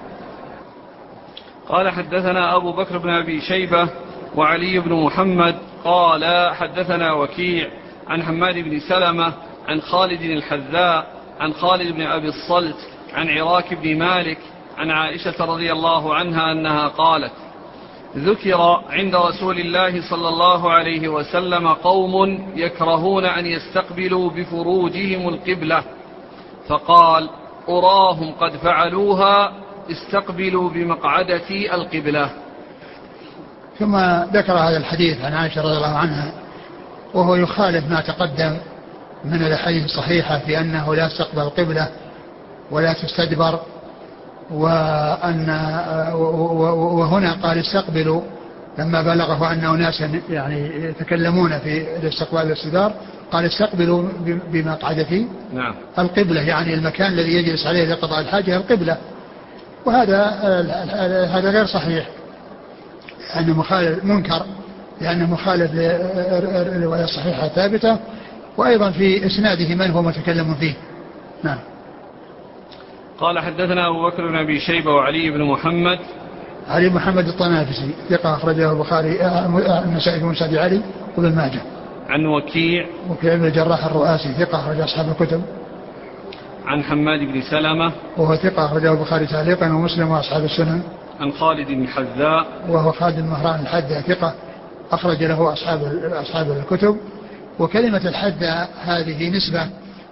قال حدثنا أبو بكر بن أبي شيبة وعلي بن محمد قال حدثنا وكيع عن حماد بن سلمة عن خالد الحذاء عن خالد بن أبي الصلت عن عراك بن مالك عن عائشة رضي الله عنها أنها قالت ذكر عند رسول الله صلى الله عليه وسلم قوم يكرهون أن يستقبلوا بفروجهم القبلة فقال أراهم قد فعلوها استقبلوا بمقعدتي القبلة. ثم ذكر هذا الحديث عن عائشة رضي الله عنها وهو يخالف ما تقدم من الأحاديث الصحيحة في أنه لا يستقبل القبلة ولا تستدبر، وأن وهنا قال استقبلوا لما بلغه أن أناسا يعني يتكلمون في الاستقبال والاستدبار قال استقبلوا بمقعدتي نعم. القبلة، يعني المكان الذي يجلس عليه لقضاء الحاجة القبلة. وهذا هذا غير صحيح، لأنه مخالف منكر، لأنه مخالف للرواية الصحيحة الثابتة، وأيضا في إسناده من هو متكلم فيه. نعم. قال حدثنا أبو بكر بن أبي شيبة وعلي بن محمد. علي محمد الطنافسي ثقة أخرجه البخاري النسائي في مسند علي وابن ماجه. عن وكيع. وكيع بن الجراح الرؤاسي ثقة أخرج أصحاب الكتب. عن حماد بن سلمة وهو ثقة أخرجه البخاري تعليقا ومسلم وأصحاب السنن. عن خالد بن الحذاء وهو خالد بن مهران الحذاء ثقة أخرج له أصحاب أصحاب الكتب. وكلمة الحذاء هذه نسبة،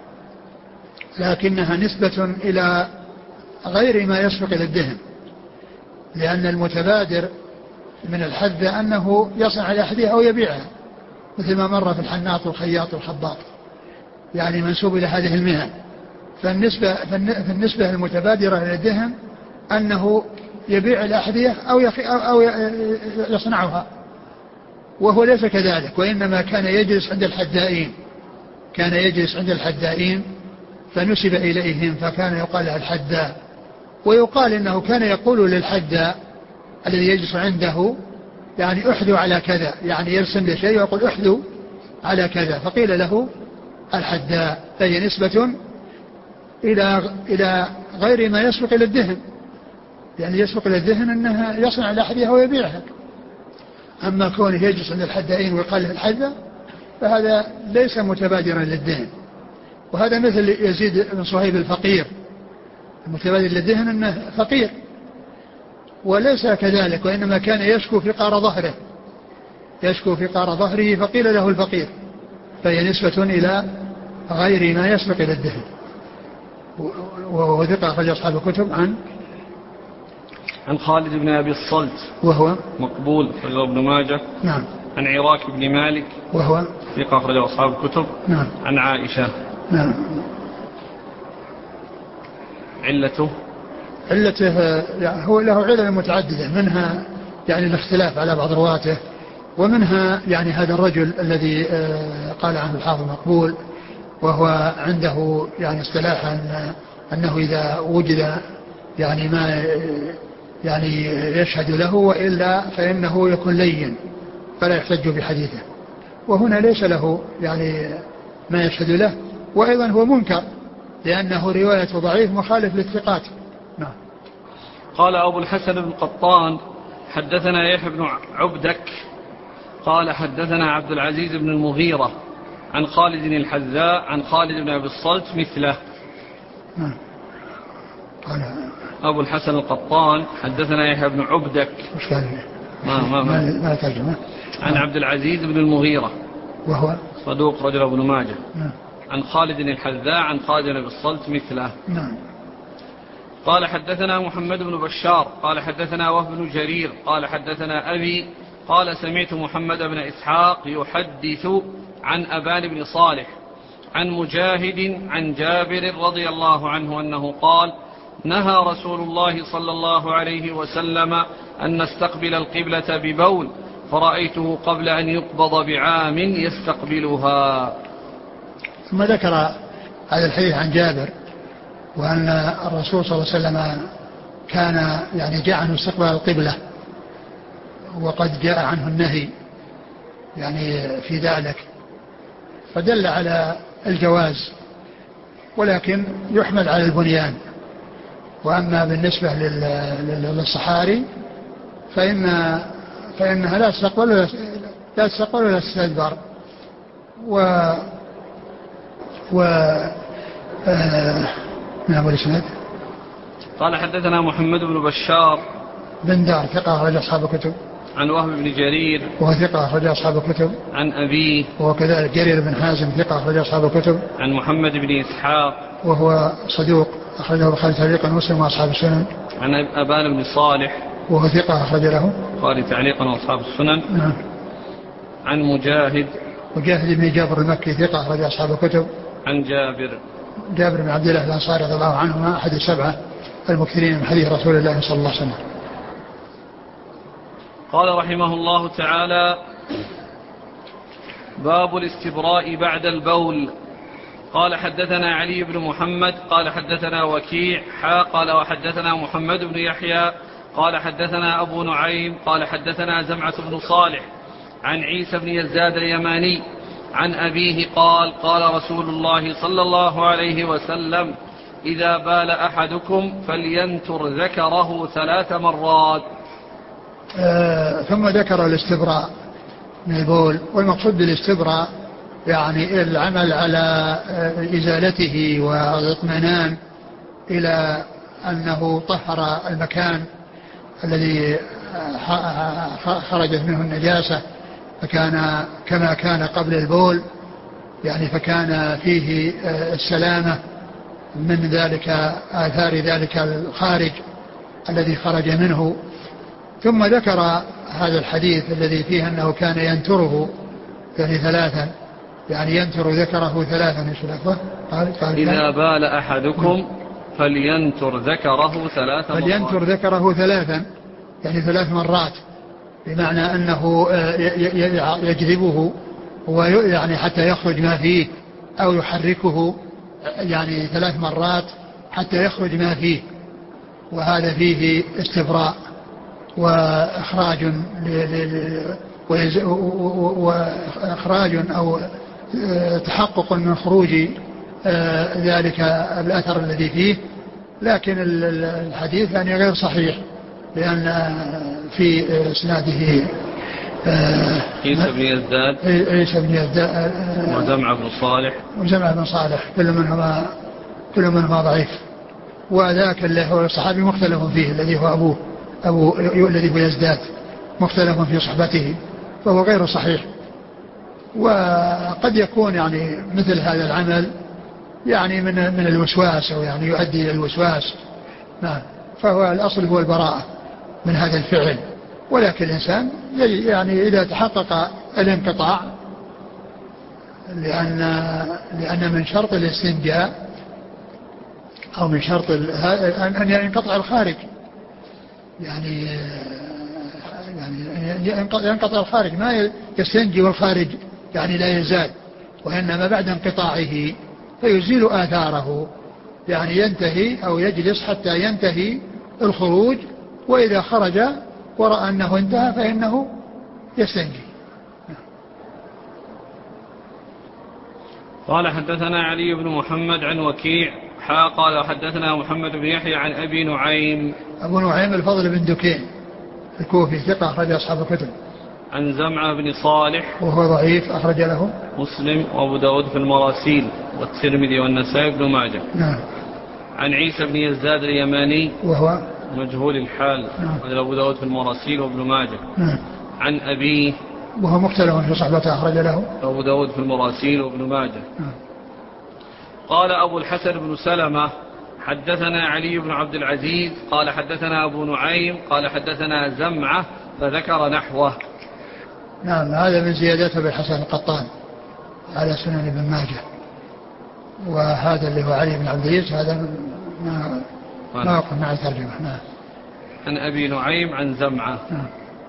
لكنها نسبة إلى غير ما يسبق إلى الدهن، لأن المتبادر من الحذاء أنه يصنع الأحذية أو يبيعها، مثل ما مر في الحناط والخياط والخباط، يعني منسوب إلى هذه المهن. فالنسبة, فالنسبة المتبادرة إلى الدهن أنه يبيع الأحذية أو, أو يصنعها، وهو ليس كذلك، وإنما كان يجلس عند الحذائين كان يجلس عند الحذائين فنسب إليهم فكان يقال له الحذاء. ويقال إنه كان يقول للحذاء الذي يجلس عنده يعني احذوا على كذا، يعني يرسم له شيء ويقول احذوا على كذا، فقيل له الحذاء. فهي نسبة إلى إلى غير ما يسبق إلى الدهن، يعني يسبق إلى الدهن أنها يصنع الأحذية ويبيعها. أما كونه يجلس عند الحذائين ويقال له الحذاء فهذا ليس متبادرا للدهن. وهذا مثل يزيد بن صهيب الفقير، المتبادر للدهن أنه فقير، وليس كذلك، وإنما كان يشكو فقار ظهره يشكو فقار ظهره فقيل له الفقير. فهي نسبة إلى غير ما يسبق إلى الدهن. وهو ثقة أخرج أصحاب الكتب. عن عن خالد بن أبي الصلت وهو مقبول أخرجه ابن ماجه. نعم. عن عراك بن مالك وهو ثقة أخرجه أصحاب الكتب. نعم. عن عائشة. نعم. علته علته يعني هو له علل متعددة، منها يعني الاختلاف على بعض رواته، ومنها يعني هذا الرجل الذي قال عنه الحافظ مقبول، وهو عنده يعني اصطلاحا أنه إذا وجد يعني ما يعني يشهد له وإلا فإنه يكون لين فلا يحتج بحديثه، وهنا ليس له يعني ما يشهد له، وأيضا هو منكر لأنه رواية ضعيف مخالف للثقات. نعم. قال أبو الحسن بن قطان حدثنا يحيى بن عبدك قال حدثنا عبد العزيز بن المغيرة عن خالد الحذاء عن خالد بن أبي الصلت مثله. نعم. قال أبو الحسن القطان حدثنا يحيى بن عبدك مش قال ما ما ما, ما ترجمه عن عبد العزيز بن المغيرة وهو صدوق رجل ابن ماجه. نعم. عن خالد الحذاء عن خالد بن أبي الصلت مثله. نعم. قال حدثنا محمد بن بشار قال حدثنا وهب بن جرير قال حدثنا أبي قال سمعت محمد بن إسحاق يحدث عن أبان بن صالح عن مجاهد عن جابر رضي الله عنه أنه قال نهى رسول الله صلى الله عليه وسلم أن نستقبل القبلة ببول فرأيته قبل أن يقبض بعام يستقبلها. ثم ذكر هذا الحديث عن جابر وأن الرسول صلى الله عليه وسلم كان يعني جاء عنه استقبال القبلة وقد جاء عنه النهي يعني في ذلك، فدل على الجواز، ولكن يحمل على البنيان. وأما بالنسبة للصحاري فإن فإنها لا تستقبل ولا لا تستقبل ولا تستدبر. و و آه نعم. الإسناد قال حدثنا محمد بن بشار بن دار ثقة أخرج أصحاب الكتب. عن وهب بن جرير وهو ثقة أخرج أصحاب الكتب. عن أبيه وهو كذلك جرير بن حازم ثقة أخرج أصحاب الكتب. عن محمد بن إسحاق وهو صدوق أخرجه البخاري تعليقا ومسلم وأصحاب السنن. عن أبان بن صالح وهو ثقة أخرج له البخاري تعليقا وأصحاب السنن. نعم. عن مجاهد مجاهد بن جابر المكي ثقة أخرج أصحاب الكتب. عن جابر جابر بن عبد الله الأنصاري رضي الله عنهما أحد السبعة المكثرين من حديث رسول الله صلى الله عليه وسلم. قال رحمه الله تعالى: باب الاستبراء بعد البول. قال حدثنا علي بن محمد قال حدثنا وكيع حا قال وحدثنا محمد بن يحيى قال حدثنا أبو نعيم قال حدثنا زمعة بن صالح عن عيسى بن يزداد اليماني عن أبيه قال: قال رسول الله صلى الله عليه وسلم: إذا بال أحدكم فلينتر ذكره ثلاث مرات. آه ثم ذكر الاستبراء من البول، والمقصود بالاستبراء يعني العمل على إزالته والاطمئنان إلى أنه طهر المكان الذي خرجت منه النجاسة فكان كما كان قبل البول، يعني فكان فيه السلامة من ذلك آثار ذلك الخارج الذي خرج منه. ثم ذكر هذا الحديث الذي فيه أنه كان ينتره يعني ثلاثا، يعني ينتر ذكره ثلاثا. قال قال إذا بال أحدكم فلينتر ذكره ثلاث مرات. فلينتر ذكره ثلاثا يعني ثلاث مرات، بمعنى أنه يجذبه ويعني حتى يخرج ما فيه، أو يحركه يعني ثلاث مرات حتى يخرج ما فيه. وهذا فيه استبراء وإخراج وإخراج أو تحقق من خروج ذلك الأثر الذي فيه. لكن الحديث يعني غير صحيح، لأن في إسناده عيسى بن يزداد عيسى بن يزداد وزمع بن صالح وزمع بن صالح كل منهما كل منهما ضعيف. وذاك اللي هو الصحابي مختلف فيه الذي هو أبوه أبو الذي هو يزداد مختلف في صحبته، فهو غير صحيح. وقد يكون يعني مثل هذا العمل يعني من من الوسواس، أو يعني يؤدي إلى الوسواس. نعم. فهو الأصل هو البراءة من هذا الفعل، ولكن الإنسان يعني إذا تحقق الانقطاع، لأن لأن من شرط الاستنجاء أو من شرط أن ينقطع الخارج، يعني يعني ينقطع الخارج، ما يستنجي والخارج يعني لا يزال، وإنما بعد انقطاعه فيزيل آثاره، يعني ينتهي أو يجلس حتى ينتهي الخروج، وإذا خرج ورأى أنه انتهى فإنه يستنجي. قال حدثنا علي بن محمد عن وكيع حا قال حدثنا محمد بن يحيى عن أبي نعيم. أبو نعيم الفضل بن دكين الكوفي ثقة أخرج أصحاب الكتب. عن زمعة بن صالح وهو ضعيف أخرج له مسلم وأبو داود في المراسيل والترمذي والنسائي بن ماجه. نعم. عن عيسى بن يزداد اليماني وهو مجهول الحال. نعم. أبو داود في المراسيل وابن ماجه. نعم. عن أبيه وهو مختلف في صحبته أخرج له أبو داود في المراسيل وابن ماجه. نعم. قال أبو الحسن بن سلمة حدثنا علي بن عبد العزيز قال حدثنا أبو نعيم قال حدثنا زمعة فذكر نحوه. نعم. هذا من زيادات أبي الحسن القطان على سنن ابن ماجه، وهذا اللي هو علي بن عبد العزيز هذا ما ما وقف مع الترجمة. نعم. عن أبي نعيم عن زمعة. نعم.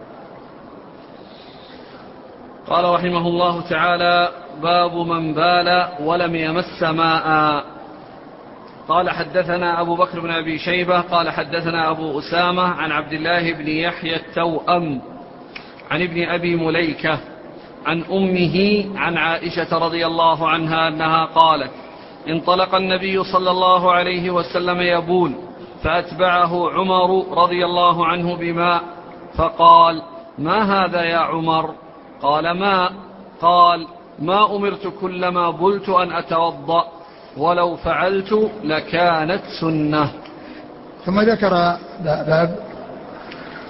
قال رحمه الله تعالى: باب من بال ولم يمس ماء. قال حدثنا أبو بكر بن أبي شيبة قال حدثنا أبو أسامة عن عبد الله بن يحيى التوأم عن ابن أبي مليكة عن أمه عن عائشة رضي الله عنها أنها قالت: انطلق النبي صلى الله عليه وسلم يبول فأتبعه عمر رضي الله عنه بماء فقال: ما هذا يا عمر؟ قال: ماء. قال: ما أمرت كلما بلت أن أتوضأ، ولو فعلت لكانت سنة. ثم ذكر باب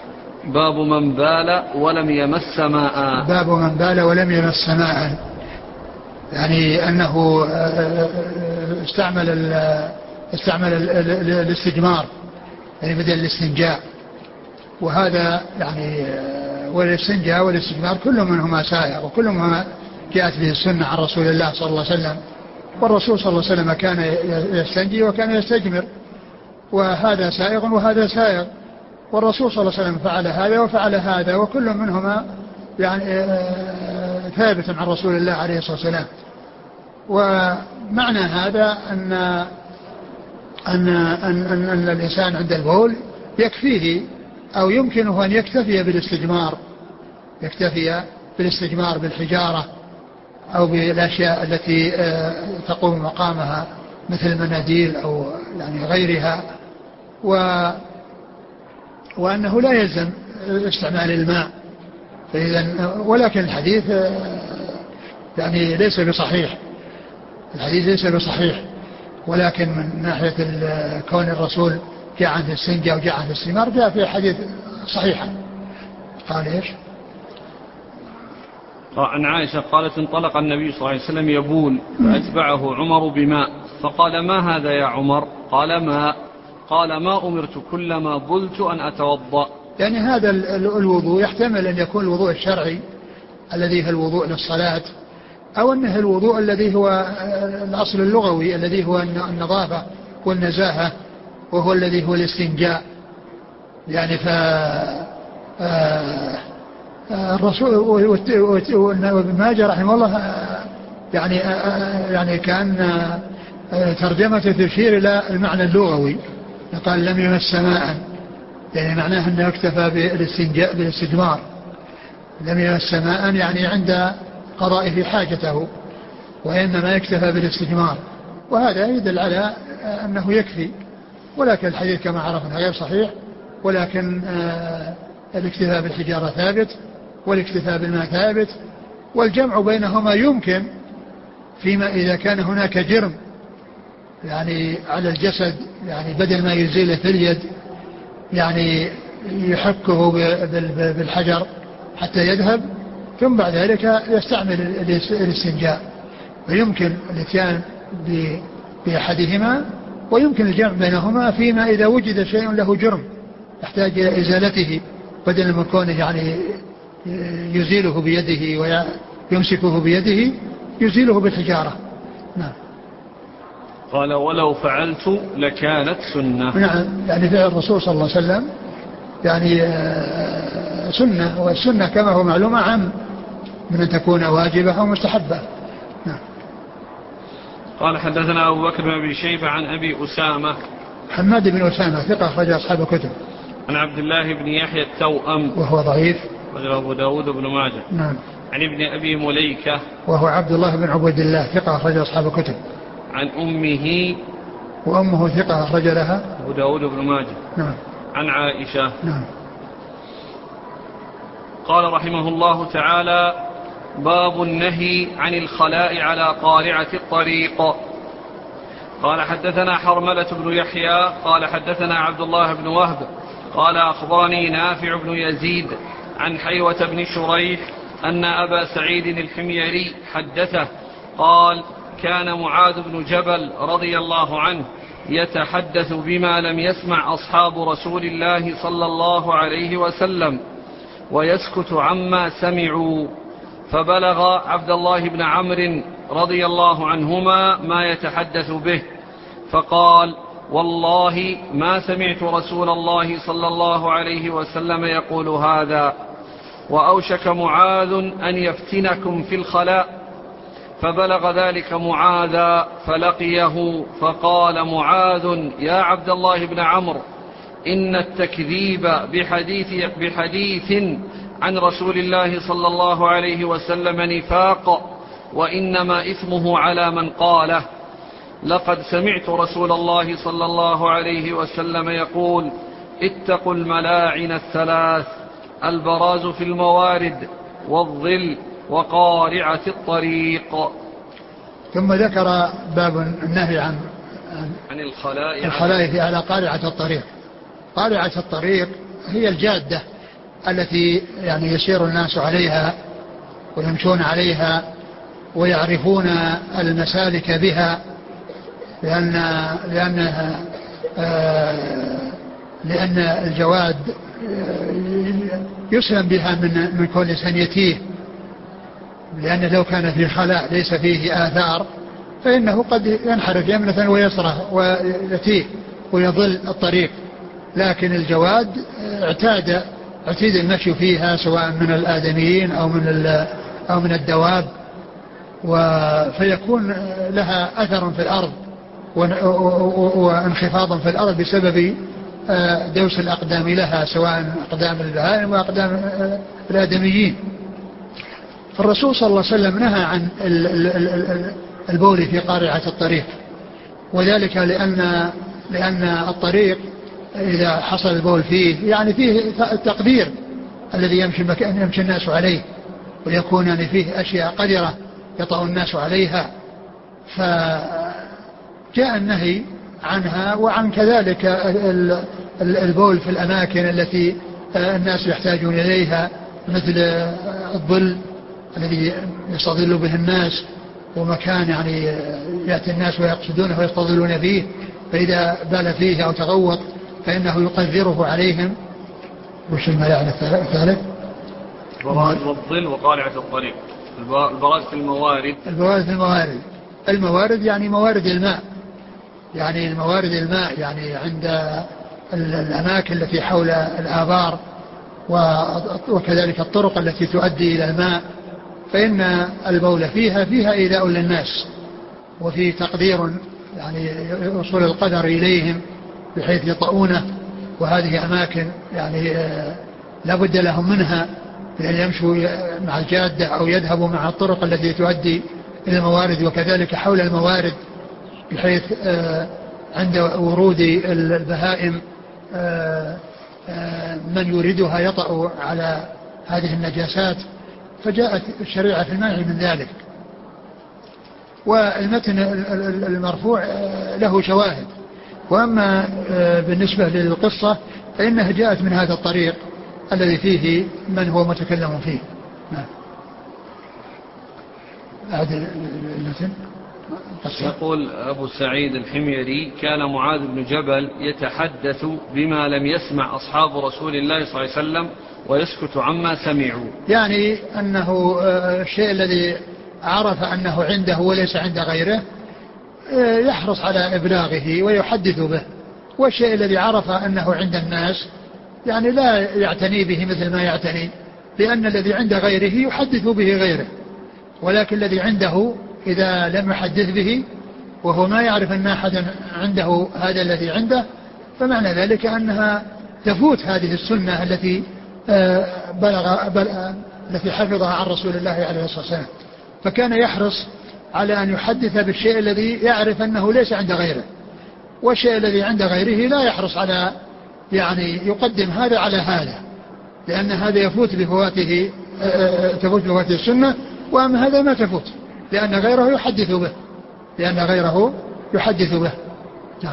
باب من بال ولم يمس ماء. باب من بال ولم يمس ماء، يعني أنه استعمل استعمل الاستجمار يعني بدل الاستنجاء، وهذا يعني والاستنجاء والاستجمار كل منهما سائغ وكل منهما جاءت به السنة عن رسول الله صلى الله عليه وسلم، والرسول صلى الله عليه وسلم كان يستنجي وكان يستجمر، وهذا سائغ وهذا سائغ، والرسول صلى الله عليه وسلم فعل هذا وفعل هذا، وكل منهما يعني ثابت عن رسول الله عليه الصلاة والسلام. ومعنى هذا أن أن أن, أن, أن الإنسان عند البول يكفيه أو يمكنه أن يكتفي بالاستجمار، يكتفي بالاستجمار بالحجارة أو بالأشياء التي تقوم مقامها مثل المناديل أو يعني غيرها، و وأنه لا يلزم استعمال الماء. فإذا ولكن الحديث يعني ليس بصحيح، الحديث ليس بصحيح، ولكن من ناحية كون الرسول جاء عن السنجة وجاء عن الاستجمار جاء في حديث صحيحا. قال إيش؟ عن عائشة قالت انطلق النبي صلى الله عليه وسلم يبول فأتبعه عمر بماء فقال ما هذا يا عمر؟ قال ماء. قال ما أمرت كلما بلت أن أتوضأ. يعني هذا الوضوء يحتمل أن يكون الوضوء الشرعي الذي هو الوضوء للصلاة، أو أنه الوضوء الذي هو الأصل اللغوي الذي هو النظافة والنزاهة، وهو الذي هو الاستنجاء. يعني ف الرسول وابن ماجه رحمه الله يعني يعني كان ترجمته تشير إلى المعنى اللغوي، قال لم يمس ماء، يعني معناه أنه اكتفى بالاستنجاء بالاستجمار، لم يمس ماء يعني عند قضائه حاجته، وإنما يكتفى بالاستجمار، وهذا يدل على أنه يكفي. ولكن الحديث كما عرفنا غير صحيح، ولكن الاكتفاء بالحجارة ثابت والاكتفاء بالماء ثابت، والجمع بينهما يمكن فيما إذا كان هناك جرم يعني على الجسد، يعني بدل ما يزيله في اليد يعني يحكه بالحجر حتى يذهب، ثم بعد ذلك يستعمل الاستنجاء، ويمكن الاتيان بأحدهما ويمكن الجمع بينهما فيما إذا وجد شيء له جرم يحتاج إلى إزالته، بدل من كونه يعني يزيله بيده ويمسكه بيده يزيله بالحجارة. نعم. قال ولو فعلت لكانت سنة. نعم، يعني فعل الرسول صلى الله عليه وسلم يعني سنة، والسنة كما هو معلوم عام من أن تكون واجبة أو مستحبة. نعم. قال حدثنا أبو بكر بن أبي شيبة عن أبي أسامة حماد بن أسامة ثقة أخرج أصحاب الكتب. عن عبد الله بن يحيى التوأم وهو ضعيف أخرج أبو داود بن ماجه. نعم. عن ابن أبي مليكة وهو عبد الله بن عبيد الله ثقة أخرج أصحاب الكتب. عن أمه وأمه ثقة أخرج لها أبو داود بن ماجه. نعم. عن عائشة. نعم. قال رحمه الله تعالى باب النهي عن الخلاء على قارعة الطريق. قال حدثنا حرملة بن يحيى قال حدثنا عبد الله بن وهب قال أخبرني نافع بن يزيد عن حيوة بن شريح أن أبا سعيد الحميري حدثه قال كان معاذ بن جبل رضي الله عنه يتحدث بما لم يسمع أصحاب رسول الله صلى الله عليه وسلم ويسكت عما سمعوا، فبلغ عبد الله بن عمرو رضي الله عنهما ما يتحدث به، فقال والله ما سمعت رسول الله صلى الله عليه وسلم يقول هذا، وأوشك معاذ أن يفتنكم في الخلاء، فبلغ ذلك معاذا فلقيه، فقال معاذ يا عبد الله بن عمرو إن التكذيب بحديث, بحديث عن رسول الله صلى الله عليه وسلم نفاق، وإنما إثمه على من قاله. لقد سمعت رسول الله صلى الله عليه وسلم يقول اتقوا الملاعن الثلاث، البراز في الموارد والظل وقارعة الطريق. ثم ذكر باب النهي عن عن الخلاء الخلاء على قارعة الطريق. قارعة الطريق هي الجادة التي يعني يسير الناس عليها ويمشون عليها ويعرفون المسالك بها، لأن لأنها آه لأن الجواد يسلم بها من من كل إنسان يتيه، لأن لو كان في خلاء ليس فيه آثار فإنه قد ينحرف يمنة ويسرة ويتيه ويضل الطريق، لكن الجواد اعتاد اعتاد المشي فيها سواء من الآدميين أو من أو من الدواب، فيكون لها أثر في الأرض وانخفاض في الأرض بسبب دوس الأقدام لها، سواء أقدام البهائم وأقدام الآدميين. فالرسول صلى الله عليه وسلم نهى عن البول في قارعة الطريق، وذلك لأن لأن الطريق إذا حصل البول فيه يعني فيه التقدير الذي يمشي يمشي الناس عليه، ويكون يعني فيه أشياء قذرة يطأ الناس عليها، فجاء النهي عنها. وعن كذلك البول في الأماكن التي الناس يحتاجون إليها، مثل الظل الذي يستظل به الناس، ومكان يعني يأتي الناس ويقصدونه ويستظلون فيه، فإذا بال فيه أو تغوط فإنه يقذره عليهم. وش المعنى الثالث؟ البراد والظل وقارعة الطريق. البراد في الموارد. البراد في الموارد. الموارد يعني موارد الماء، يعني الموارد الماء يعني عند الأماكن التي حول الآبار وكذلك الطرق التي تؤدي إلى الماء، فإن البول فيها فيها إيذاء للناس، وفي تقدير يعني وصول القدر إليهم بحيث يطؤونه، وهذه أماكن يعني لا بد لهم منها، بأن يمشوا مع الجادة أو يذهبوا مع الطرق التي تؤدي إلى الموارد، وكذلك حول الموارد بحيث عند ورود البهائم من يريدها يطأ على هذه النجاسات، فجاءت الشريعة في المنع من ذلك. والمتن المرفوع له شواهد، وأما بالنسبة للقصة فإنها جاءت من هذا الطريق الذي فيه من هو متكلم فيه. يقول أبو سعيد الحميري: كان معاذ بن جبل يتحدث بما لم يسمع أصحاب رسول الله صلى الله عليه وسلم ويسكت عما سمعوا، يعني أنه الشيء الذي عرف أنه عنده وليس عند غيره يحرص على إبلاغه ويحدث به، والشيء الذي عرف أنه عند الناس يعني لا يعتني به مثل ما يعتني، لأن الذي عند غيره يحدث به غيره، ولكن الذي عنده إذا لم يحدث به وهو ما يعرف أن أحدا عنده هذا الذي عنده، فمعنى ذلك أنها تفوت هذه السنة التي بلغ بلغ التي حفظها عن رسول الله عليه الصلاة والسلام. فكان يحرص على أن يحدث بالشيء الذي يعرف أنه ليس عند غيره، والشيء الذي عند غيره لا يحرص على يعني يقدم هذا على هذا، لأن هذا يفوت بفواته تفوت بفواته السنة، وأما هذا ما تفوت لأن غيره يحدث به لأن غيره يحدث به. نعم.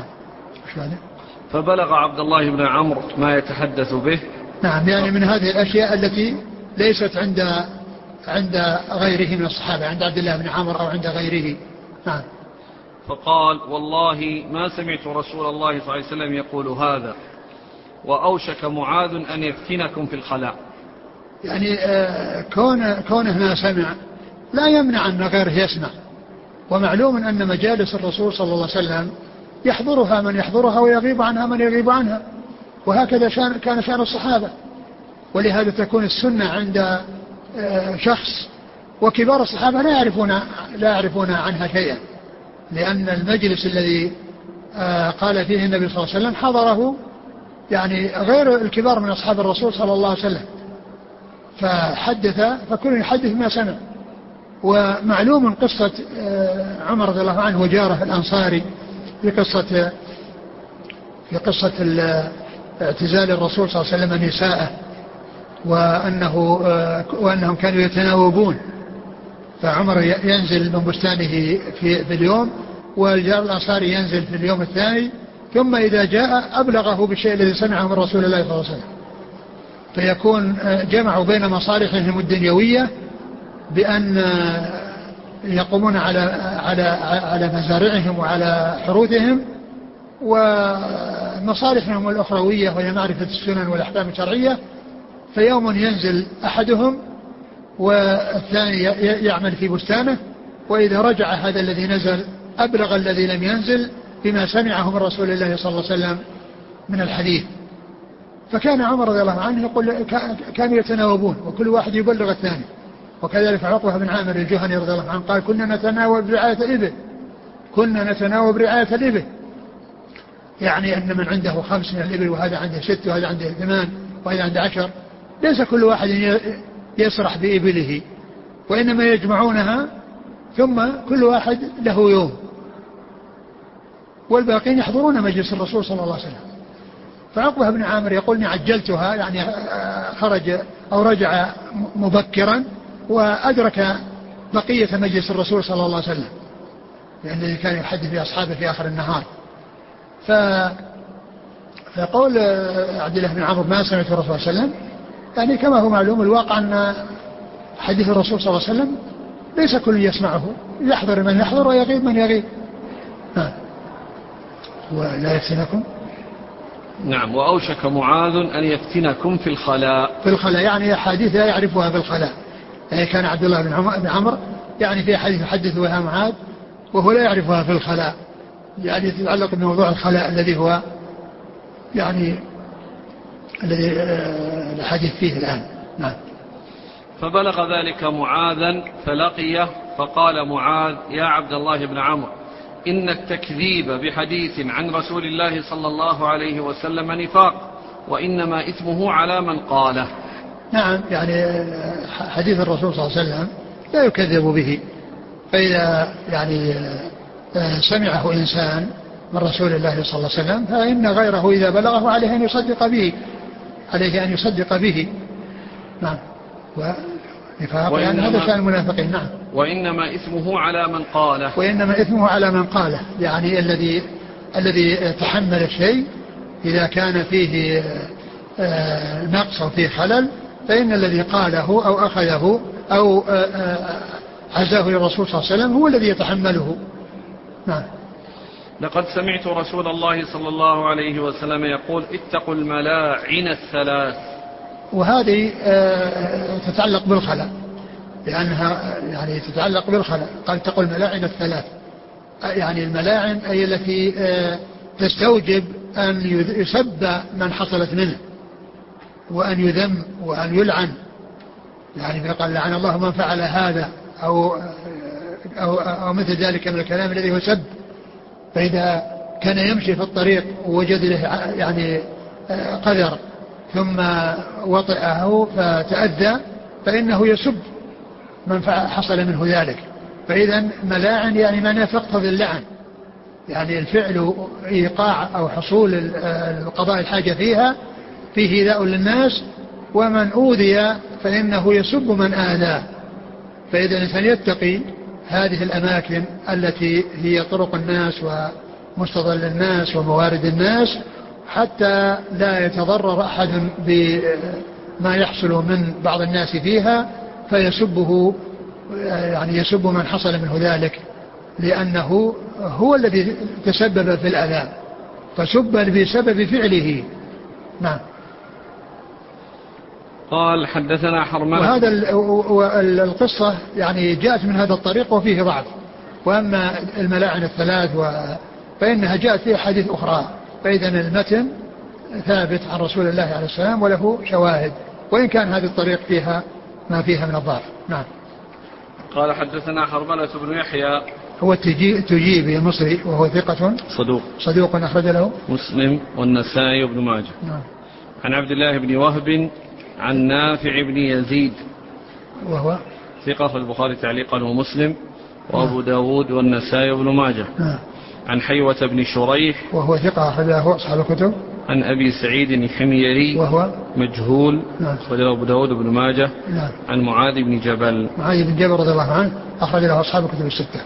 فبلغ عبد الله بن عمرو ما يتحدث به. نعم، يعني من هذه الأشياء التي ليست عند عند غيره من الصحابة، عند عبد الله بن عمرو أو عند غيره. نعم. فقال: والله ما سمعت رسول الله صلى الله عليه وسلم يقول هذا، وأوشك معاذ أن يفتنكم في الخلاء. يعني كون كونه ما سمع لا يمنع أن غيره يسمع، ومعلوم أن مجالس الرسول صلى الله عليه وسلم يحضرها من يحضرها ويغيب عنها من يغيب عنها، وهكذا شان كان شأن الصحابة. ولهذا تكون السنة عند شخص، وكبار الصحابة لا يعرفون لا يعرفون عنها شيئا، لأن المجلس الذي قال فيه النبي صلى الله عليه وسلم حضره يعني غير الكبار من أصحاب الرسول صلى الله عليه وسلم، فحدث فكل يحدث ما سمع. ومعلوم قصة عمر رضي الله عنه وجاره الأنصاري في قصة في قصة اعتزال الرسول صلى الله عليه وسلم نساءه، وأنه وأنهم كانوا يتناوبون، فعمر ينزل من بستانه في, في اليوم، والجار الأنصاري ينزل في اليوم الثاني، ثم إذا جاء أبلغه بالشيء الذي سمعه من رسول الله صلى الله عليه وسلم. فيكون جمعوا بين مصالحهم الدنيوية بأن يقومون على على على مزارعهم وعلى حروثهم، ومصالحهم الأخروية وهي معرفة السنن والأحكام الشرعية. فيوم ينزل أحدهم والثاني يعمل في بستانه، وإذا رجع هذا الذي نزل أبلغ الذي لم ينزل بما سمعه من رسول الله صلى الله عليه وسلم من الحديث. فكان عمر رضي الله عنه يقول كانوا يتناوبون وكل واحد يبلغ الثاني. وكذلك عقبة بن عامر الجهني رضي الله عنه قال كنا نتناوب رعاية الإبل كنا نتناوب رعاية الإبل يعني أن من عنده خمس من الإبل وهذا عنده ست وهذا عنده ثمان وهذا عنده عشر، ليس كل واحد يسرح بإبله، وإنما يجمعونها ثم كل واحد له يوم، والباقين يحضرون مجلس الرسول صلى الله عليه وسلم. فعقبة بن عامر يقول إني عجلتها، يعني خرج أو رجع مبكرا وأدرك بقية مجلس الرسول صلى الله عليه وسلم، لأنه كان يحدث بأصحابه في آخر النهار. ف فقول عبد الله بن عمرو ما سمعت الرسول صلى الله عليه وسلم، يعني كما هو معلوم الواقع أن حديث الرسول صلى الله عليه وسلم ليس كل يسمعه، يحضر من يحضر ويغيب من يغيب. ها. ولا يفتنكم. نعم. وأوشك معاذ أن يفتنكم في الخلاء. في الخلاء يعني أحاديث لا يعرفها في الخلاء. يعني كان عبد الله بن عمرو يعني في حديث يحدث بها معاذ وهو لا يعرفها في الخلاء، يعني تتعلق بموضوع الخلاء الذي هو يعني الذي الحديث فيه الآن. نعم. فبلغ ذلك معاذا فلقيه فقال معاذ يا عبد الله بن عمرو إن التكذيب بحديث عن رسول الله صلى الله عليه وسلم نفاق وإنما إثمه على من قاله. نعم، يعني حديث الرسول صلى الله عليه وسلم لا يكذب به، فإذا يعني سمعه إنسان من رسول الله صلى الله عليه وسلم فإن غيره إذا بلغه عليه أن يصدق به عليه أن يصدق به. نعم. ونفاق يعني هذا شأن المنافقين. نعم. وإنما إثمه على من قاله. وإنما إثمه على من قاله، يعني الذي الذي تحمل الشيء إذا كان فيه نقص أو فيه خلل فإن الذي قاله أو أخذه أو عزاه للرسول صلى الله عليه وسلم هو الذي يتحمله. نعم. لقد سمعت رسول الله صلى الله عليه وسلم يقول اتقوا الملاعن الثلاث. وهذه تتعلق بالخلق، لأنها يعني تتعلق بالخلق. قال اتقوا الملاعن الثلاث، يعني الملاعن أي التي تستوجب أن يسب من حصلت منه وأن يذم وأن يلعن، يعني قال لعن الله من فعل هذا أو, أو, أو مثل ذلك من الكلام الذي هو سب. فإذا كان يمشي في الطريق ووجد له يعني قذر ثم وطئه فتأذى فإنه يسب من حصل منه ذلك. فإذا ملاعن يعني ما تقتضي اللعن، يعني الفعل إيقاع أو حصول القضاء الحاجة فيها فيه إيذاء للناس، ومن أوذي فإنه يسب من آذاه. فإذا الإنسان يتقي هذه الأماكن التي هي طرق الناس ومستظل الناس وموارد الناس حتى لا يتضرر أحد بما يحصل من بعض الناس فيها فيسبه، يعني يسب من حصل منه ذلك لأنه هو الذي تسبب في الأذى فسب بسبب فعله. نعم. قال حدثنا حرملة. وهذا القصة يعني جاءت من هذا الطريق وفيه ضعف. وأما الملاعن الثلاث فإنها جاءت في حديث أخرى، فإذا المتن ثابت عن رسول الله عليه السلام وله شواهد، وإن كان هذه الطريق فيها ما فيها من الضعف. نعم. قال حدثنا حرملة بن يحيى هو التجيبي المصري وهو ثقة صدوق صدوق أخرج له مسلم والنسائي وابن ماجه. نعم. عن عبد الله بن وهب عن نافع بن يزيد وهو ثقة في البخاري تعليقا ومسلم وأبو داود والنسائي وابن ماجه. نعم. عن حيوة بن شريح وهو ثقة أخرجه أصحاب الكتب. عن أبي سعيد الحميري وهو مجهول نعم. أخرجه أبو داود وابن ماجه. نعم. عن معاذ بن جبل معاذ بن جبل رضي الله عنه أخرج له أصحاب الكتب الستة.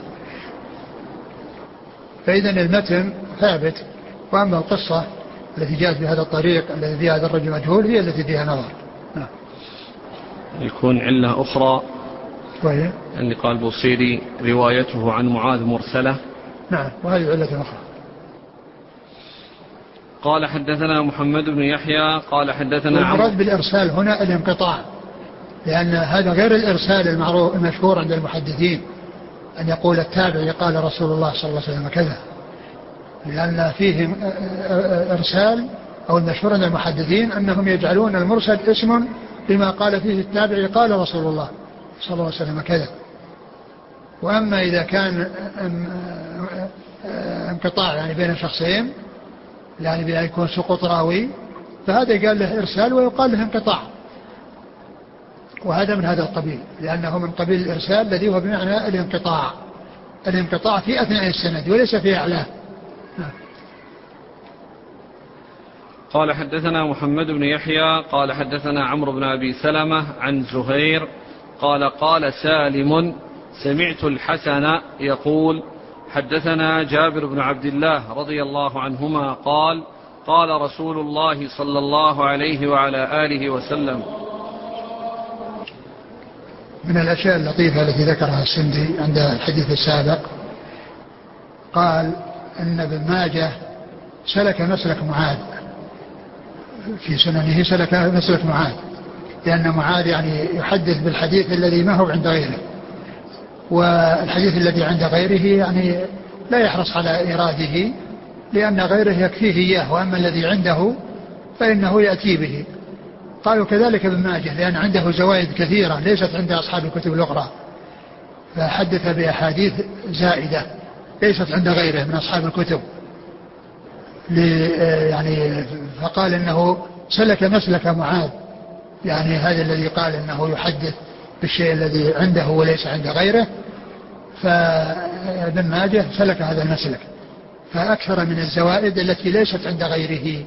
فإذا المتن ثابت، وأما القصة التي جاءت بهذا الطريق الذي فيها هذا الرجل مجهول هي التي فيها نظر. يكون علة أخرى وهي اللي قال بوصيري روايته عن معاذ مرسلة. نعم وهذه علة أخرى. قال حدثنا محمد بن يحيى قال حدثنا عمرو. المراد بالإرسال هنا الانقطاع، لأن هذا غير الإرسال المعروف المشهور عند المحدثين أن يقول التابعي قال رسول الله صلى الله عليه وسلم كذا، لأن فيه إرسال أو المشهور عند المحدثين أنهم يجعلون المرسل اسم لما قال فيه التابعي قال رسول الله صلى الله عليه وسلم كذا. وأما إذا كان انقطاع يعني بين شخصين يعني بأن يكون سقوط راوي فهذا يقال له إرسال ويقال له انقطاع، وهذا من هذا القبيل لأنه من قبيل الإرسال الذي هو بمعنى الانقطاع، الانقطاع في أثناء السند وليس في أعلاه. قال حدثنا محمد بن يحيى قال حدثنا عمرو بن أبي سلمة عن زهير قال قال سالم سمعت الحسن يقول حدثنا جابر بن عبد الله رضي الله عنهما قال قال رسول الله صلى الله عليه وعلى آله وسلم. من الأشياء اللطيفة التي ذكرها السندي عند الحديث السابق قال أن ابن ماجه سلك مسلك معاذ في سننه، سلك مسلك معاذ لأن معاذ يعني يحدث بالحديث الذي ما هو عند غيره، والحديث الذي عند غيره يعني لا يحرص على إيراده لأن غيره يكفيه إياه، وأما الذي عنده فإنه يأتي به. قالوا كذلك ابن ماجه لأن عنده زوائد كثيرة ليست عند أصحاب الكتب الأخرى، فحدث بأحاديث زائدة ليست عند غيره من أصحاب الكتب، يعني فقال إنه سلك مسلك معاذ، يعني هذا الذي قال إنه يحدث بالشيء الذي عنده وليس عند غيره، فابن ماجه سلك هذا المسلك فأكثر من الزوائد التي ليست عند غيره.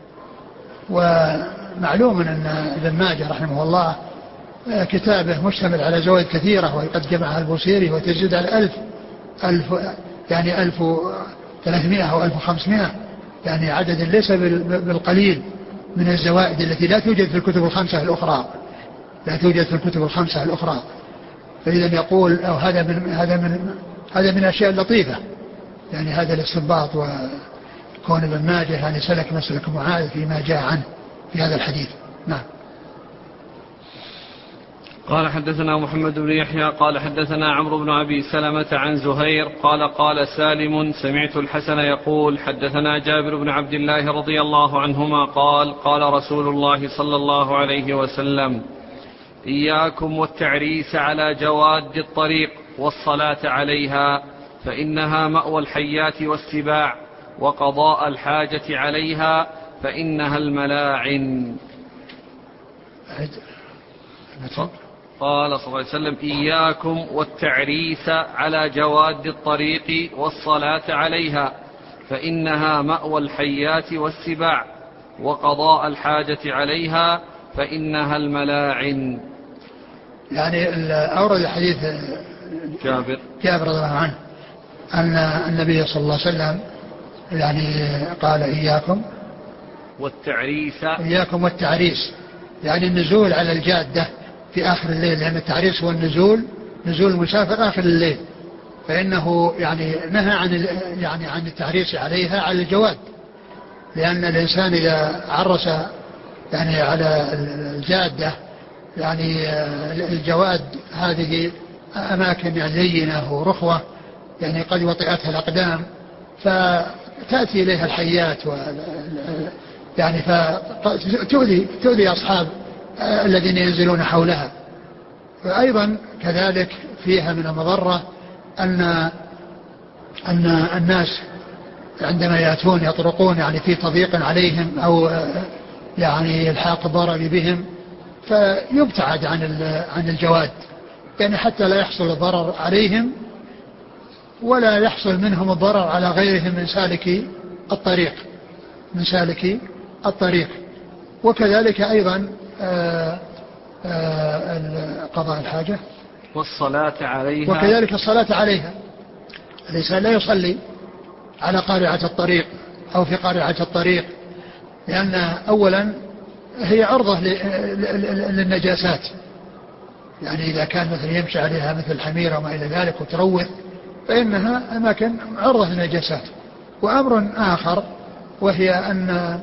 ومعلوم أن ابن ماجه رحمه الله كتابه مشتمل على زوائد كثيرة وقد جمعها البوصيري وتزيد على ألف ألف يعني ألف ثلاثمائة أو ألف وخمسمائة، يعني عدد ليس بالقليل من الزوائد التي لا توجد في الكتب الخمسة الأخرى لا توجد في الكتب الخمسة الأخرى. فإذا يقول أو هذا من هذا من هذا من الأشياء اللطيفة، يعني هذا الاستنباط وكون ابن ماجه يعني سلك مسلك معاذ فيما جاء عنه في هذا الحديث. نعم. قال حدثنا محمد بن يحيى قال حدثنا عمرو بن أبي سلمة عن زهير قال قال سالم سمعت الحسن يقول حدثنا جابر بن عبد الله رضي الله عنهما قال قال رسول الله صلى الله عليه وسلم إياكم والتعريس على جواد الطريق والصلاة عليها فإنها مأوى الحيات والسباع وقضاء الحاجة عليها فإنها الملاعن. قال صلى الله عليه وسلم إياكم والتعريس على جواد الطريق والصلاة عليها فإنها مأوى الحيات والسباع وقضاء الحاجة عليها فإنها الملاعن. يعني أورد حديث جابر جابر رضي الله عنه أن النبي صلى الله عليه وسلم يعني قال إياكم والتعريس إياكم والتعريس يعني النزول على الجادة في آخر الليل، لأن التعريس هو النزول نزول المسافر آخر الليل، فإنه يعني نهى عن يعني عن التعريس عليها على الجواد، لأن الإنسان إذا عرس يعني على الجادة يعني الجواد هذه أماكن يعني لينة ورخوة يعني قد وطئتها الأقدام فتأتي إليها الحيات و يعني فتؤذي تؤذي أصحاب الذين ينزلون حولها. وأيضا كذلك فيها من المضرة أن أن الناس عندما يأتون يطرقون يعني في تضييق عليهم أو يعني الحاق ضرر بهم فيبتعد عن عن الجواد، يعني حتى لا يحصل الضرر عليهم ولا يحصل منهم الضرر على غيرهم من سالكي الطريق من سالكي الطريق. وكذلك أيضا آآ آآ قضاء الحاجة والصلاة عليها، وكذلك الصلاة عليها. الإنسان لا يصلي على قارعة الطريق أو في قارعة الطريق، لأن أولا هي عرضة للنجاسات يعني إذا كان مثل يمشي عليها مثل الحمير وما إلى ذلك وتروث فإنها أماكن عرضة للنجاسات. وأمر آخر وهي أن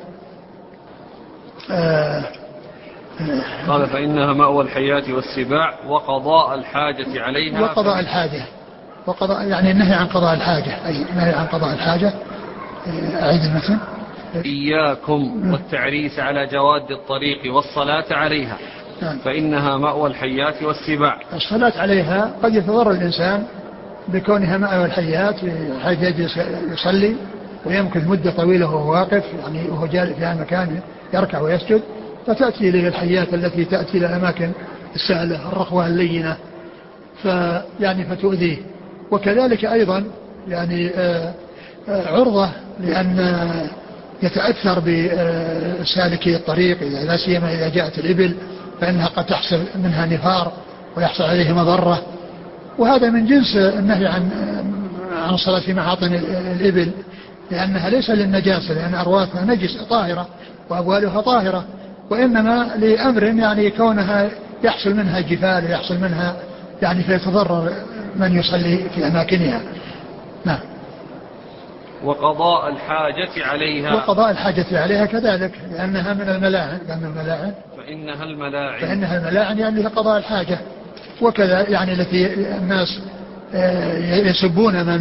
آه قال فإنها مأوى الحيات والسباع وقضاء الحاجة عليها. وقضاء الحاجة وقضاء يعني النهي عن قضاء الحاجة، أي النهي عن قضاء الحاجة. أعيد المثل. إياكم والتعريس على جواد الطريق والصلاة عليها فإنها مأوى الحيات والسباع. الصلاة عليها قد يتضرر الإنسان بكونها مأوى الحيات حيث يجلس يصلي ويمكث مدة طويلة وهو واقف، يعني وهو جالس في مكان يركع ويسجد، فتأتي إليه الحيات التي تأتي إلى الأماكن السهلة الرخوة اللينة فيعني فتؤذيه. وكذلك أيضا يعني عرضة لأن يتأثر بسالكي الطريق، إذا لا سيما إذا جاءت الإبل فإنها قد تحصل منها نفار ويحصل عليه مضرة. وهذا من جنس النهي عن عن الصلاة في محاطن الإبل، لأنها ليس للنجاسة، لأن أرواثها نجس طاهرة وأبوالها طاهرة، وإنما لأمر يعني كونها يحصل منها جفال ويحصل منها يعني فيتضرر من يصلي في أماكنها. نعم. وقضاء الحاجة عليها. وقضاء الحاجة عليها كذلك لأنها من الملاعن. لأن الملاعن فإنها الملاعن. فإنها الملاعن يعني لها قضاء الحاجة. وكذا يعني التي الناس يسبون من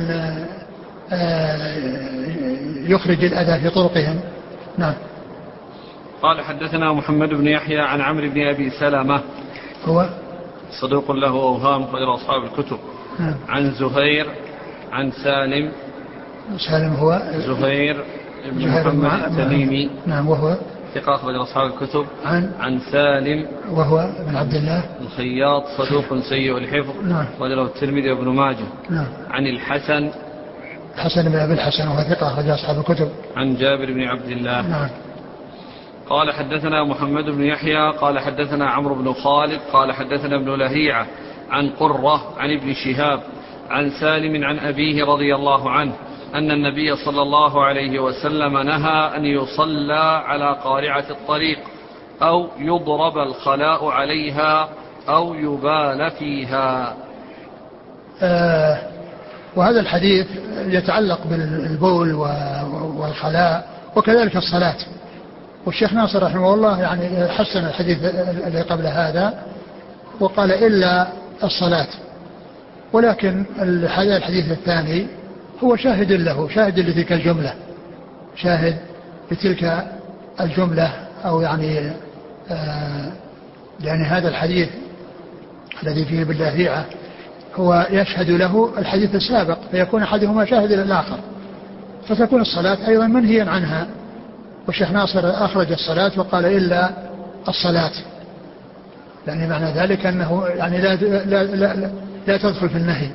يخرج الأذى في طرقهم. نعم. قال حدثنا محمد بن يحيى عن عمرو بن أبي سلمة هو صدوق له أوهام غير أصحاب الكتب. نعم. عن زهير عن سالم. سالم هو زهير بن محمد التميمي. نعم. وهو ثقة أخرج أصحاب الكتب. عن عن سالم وهو بن عبد الله الخياط صدوق سيء الحفظ. نعم. وله الترمذي وابن ماجه. نعم. عن الحسن الحسن بن أبي الحسن وهو ثقة أخرج أصحاب الكتب. عن جابر بن عبد الله. نعم. قال حدثنا محمد بن يحيى قال حدثنا عمرو بن خالد قال حدثنا ابن لهيعة عن قرة عن ابن شهاب عن سالم عن أبيه رضي الله عنه أن النبي صلى الله عليه وسلم نهى أن يصلى على قارعة الطريق أو يضرب الخلاء عليها أو يبال فيها. آه وهذا الحديث يتعلق بالبول والخلاء وكذلك الصلاة. والشيخ ناصر رحمه الله يعني حسن الحديث الذي قبل هذا وقال إلا الصلاة، ولكن الحديث الثاني هو شاهد له، شاهد لتلك الجملة، شاهد لتلك الجملة أو يعني آه يعني هذا الحديث الذي فيه باللهيعة هو يشهد له الحديث السابق، فيكون أحدهما شاهد للآخر، فتكون الصلاة أيضا منهيا عنها. والشيخ ناصر أخرج الصلاة وقال إلا الصلاة، يعني معنى ذلك أنه يعني لا, لا, لا, لا, لا تدخل في النهي.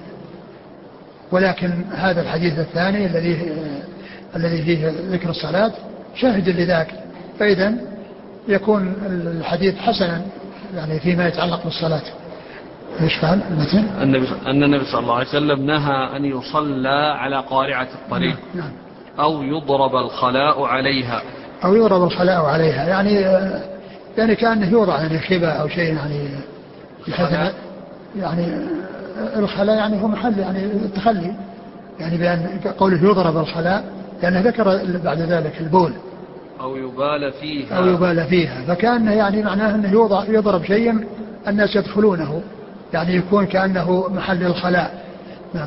ولكن هذا الحديث الثاني الذي الذي فيه ذكر الصلاة شاهد لذاك، فإذا يكون الحديث حسنا يعني فيما يتعلق بالصلاة. ايش قال المتن؟ النبي أن النبي صلى الله عليه وسلم نهى أن يصلى على قارعة الطريق. نعم. نعم. أو يضرب الخلاء عليها. أو يضرب الخلاء عليها يعني يعني كأنه يوضع يعني خبا أو شيء يعني بحيث يعني الخلاء يعني هو محل يعني التخلي، يعني بأن قوله يضرب الخلاء لأنه ذكر بعد ذلك البول. أو يبال فيها. أو يبال فيها، فكأنه يعني معناه أنه يوضع يضرب شيئا الناس يدخلونه، يعني يكون كأنه محل الخلاء. نعم.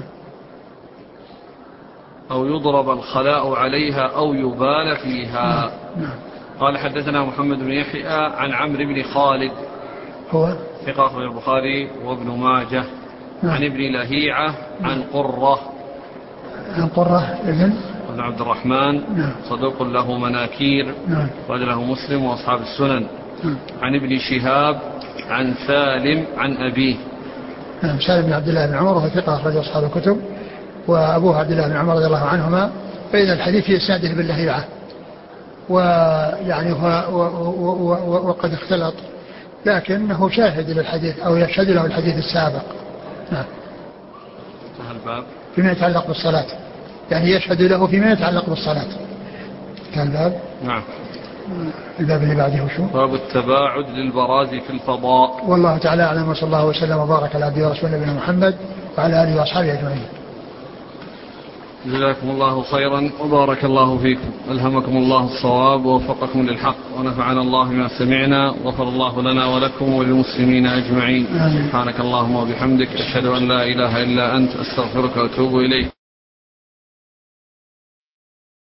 أو يضرب الخلاء عليها أو يبال فيها. نعم. نعم. قال حدثنا محمد بن يحيى عن عمرو بن خالد هو ثقة أخرج البخاري وابن ماجه. نعم. عن ابن لهيعة عن قرة عن قرة ابن بن عبد الرحمن. نعم. صدوق له مناكير. نعم. وله مسلم وأصحاب السنن. نعم. عن ابن شهاب عن سالم عن أبيه. نعم. سالم بن عبد الله بن عمر وهو ثقة أخرج أصحاب الكتب، وأبوه عبد الله بن عمر رضي الله عنهما، فإذا الحديث في إسناده باللهيعة ويعني هو وقد اختلط، لكنه شاهد للحديث أو يشهد له الحديث السابق. نعم. الباب فيما يتعلق بالصلاة، يعني يشهد له فيما يتعلق بالصلاة. كان الباب. نعم. الباب اللي بعده شو؟ باب التباعد للبراز في الفضاء. والله تعالى أعلم، وصلى الله وسلم وبارك على عبده ورسوله نبينا محمد وعلى آله وأصحابه أجمعين. جزاكم الله خيرا وبارك الله فيكم، ألهمكم الله الصواب ووفقكم للحق، ونفعنا الله ما سمعنا، وغفر الله لنا ولكم وللمسلمين أجمعين. سبحانك اللهم وبحمدك، أشهد أن لا إله إلا أنت، أستغفرك وأتوب إليك.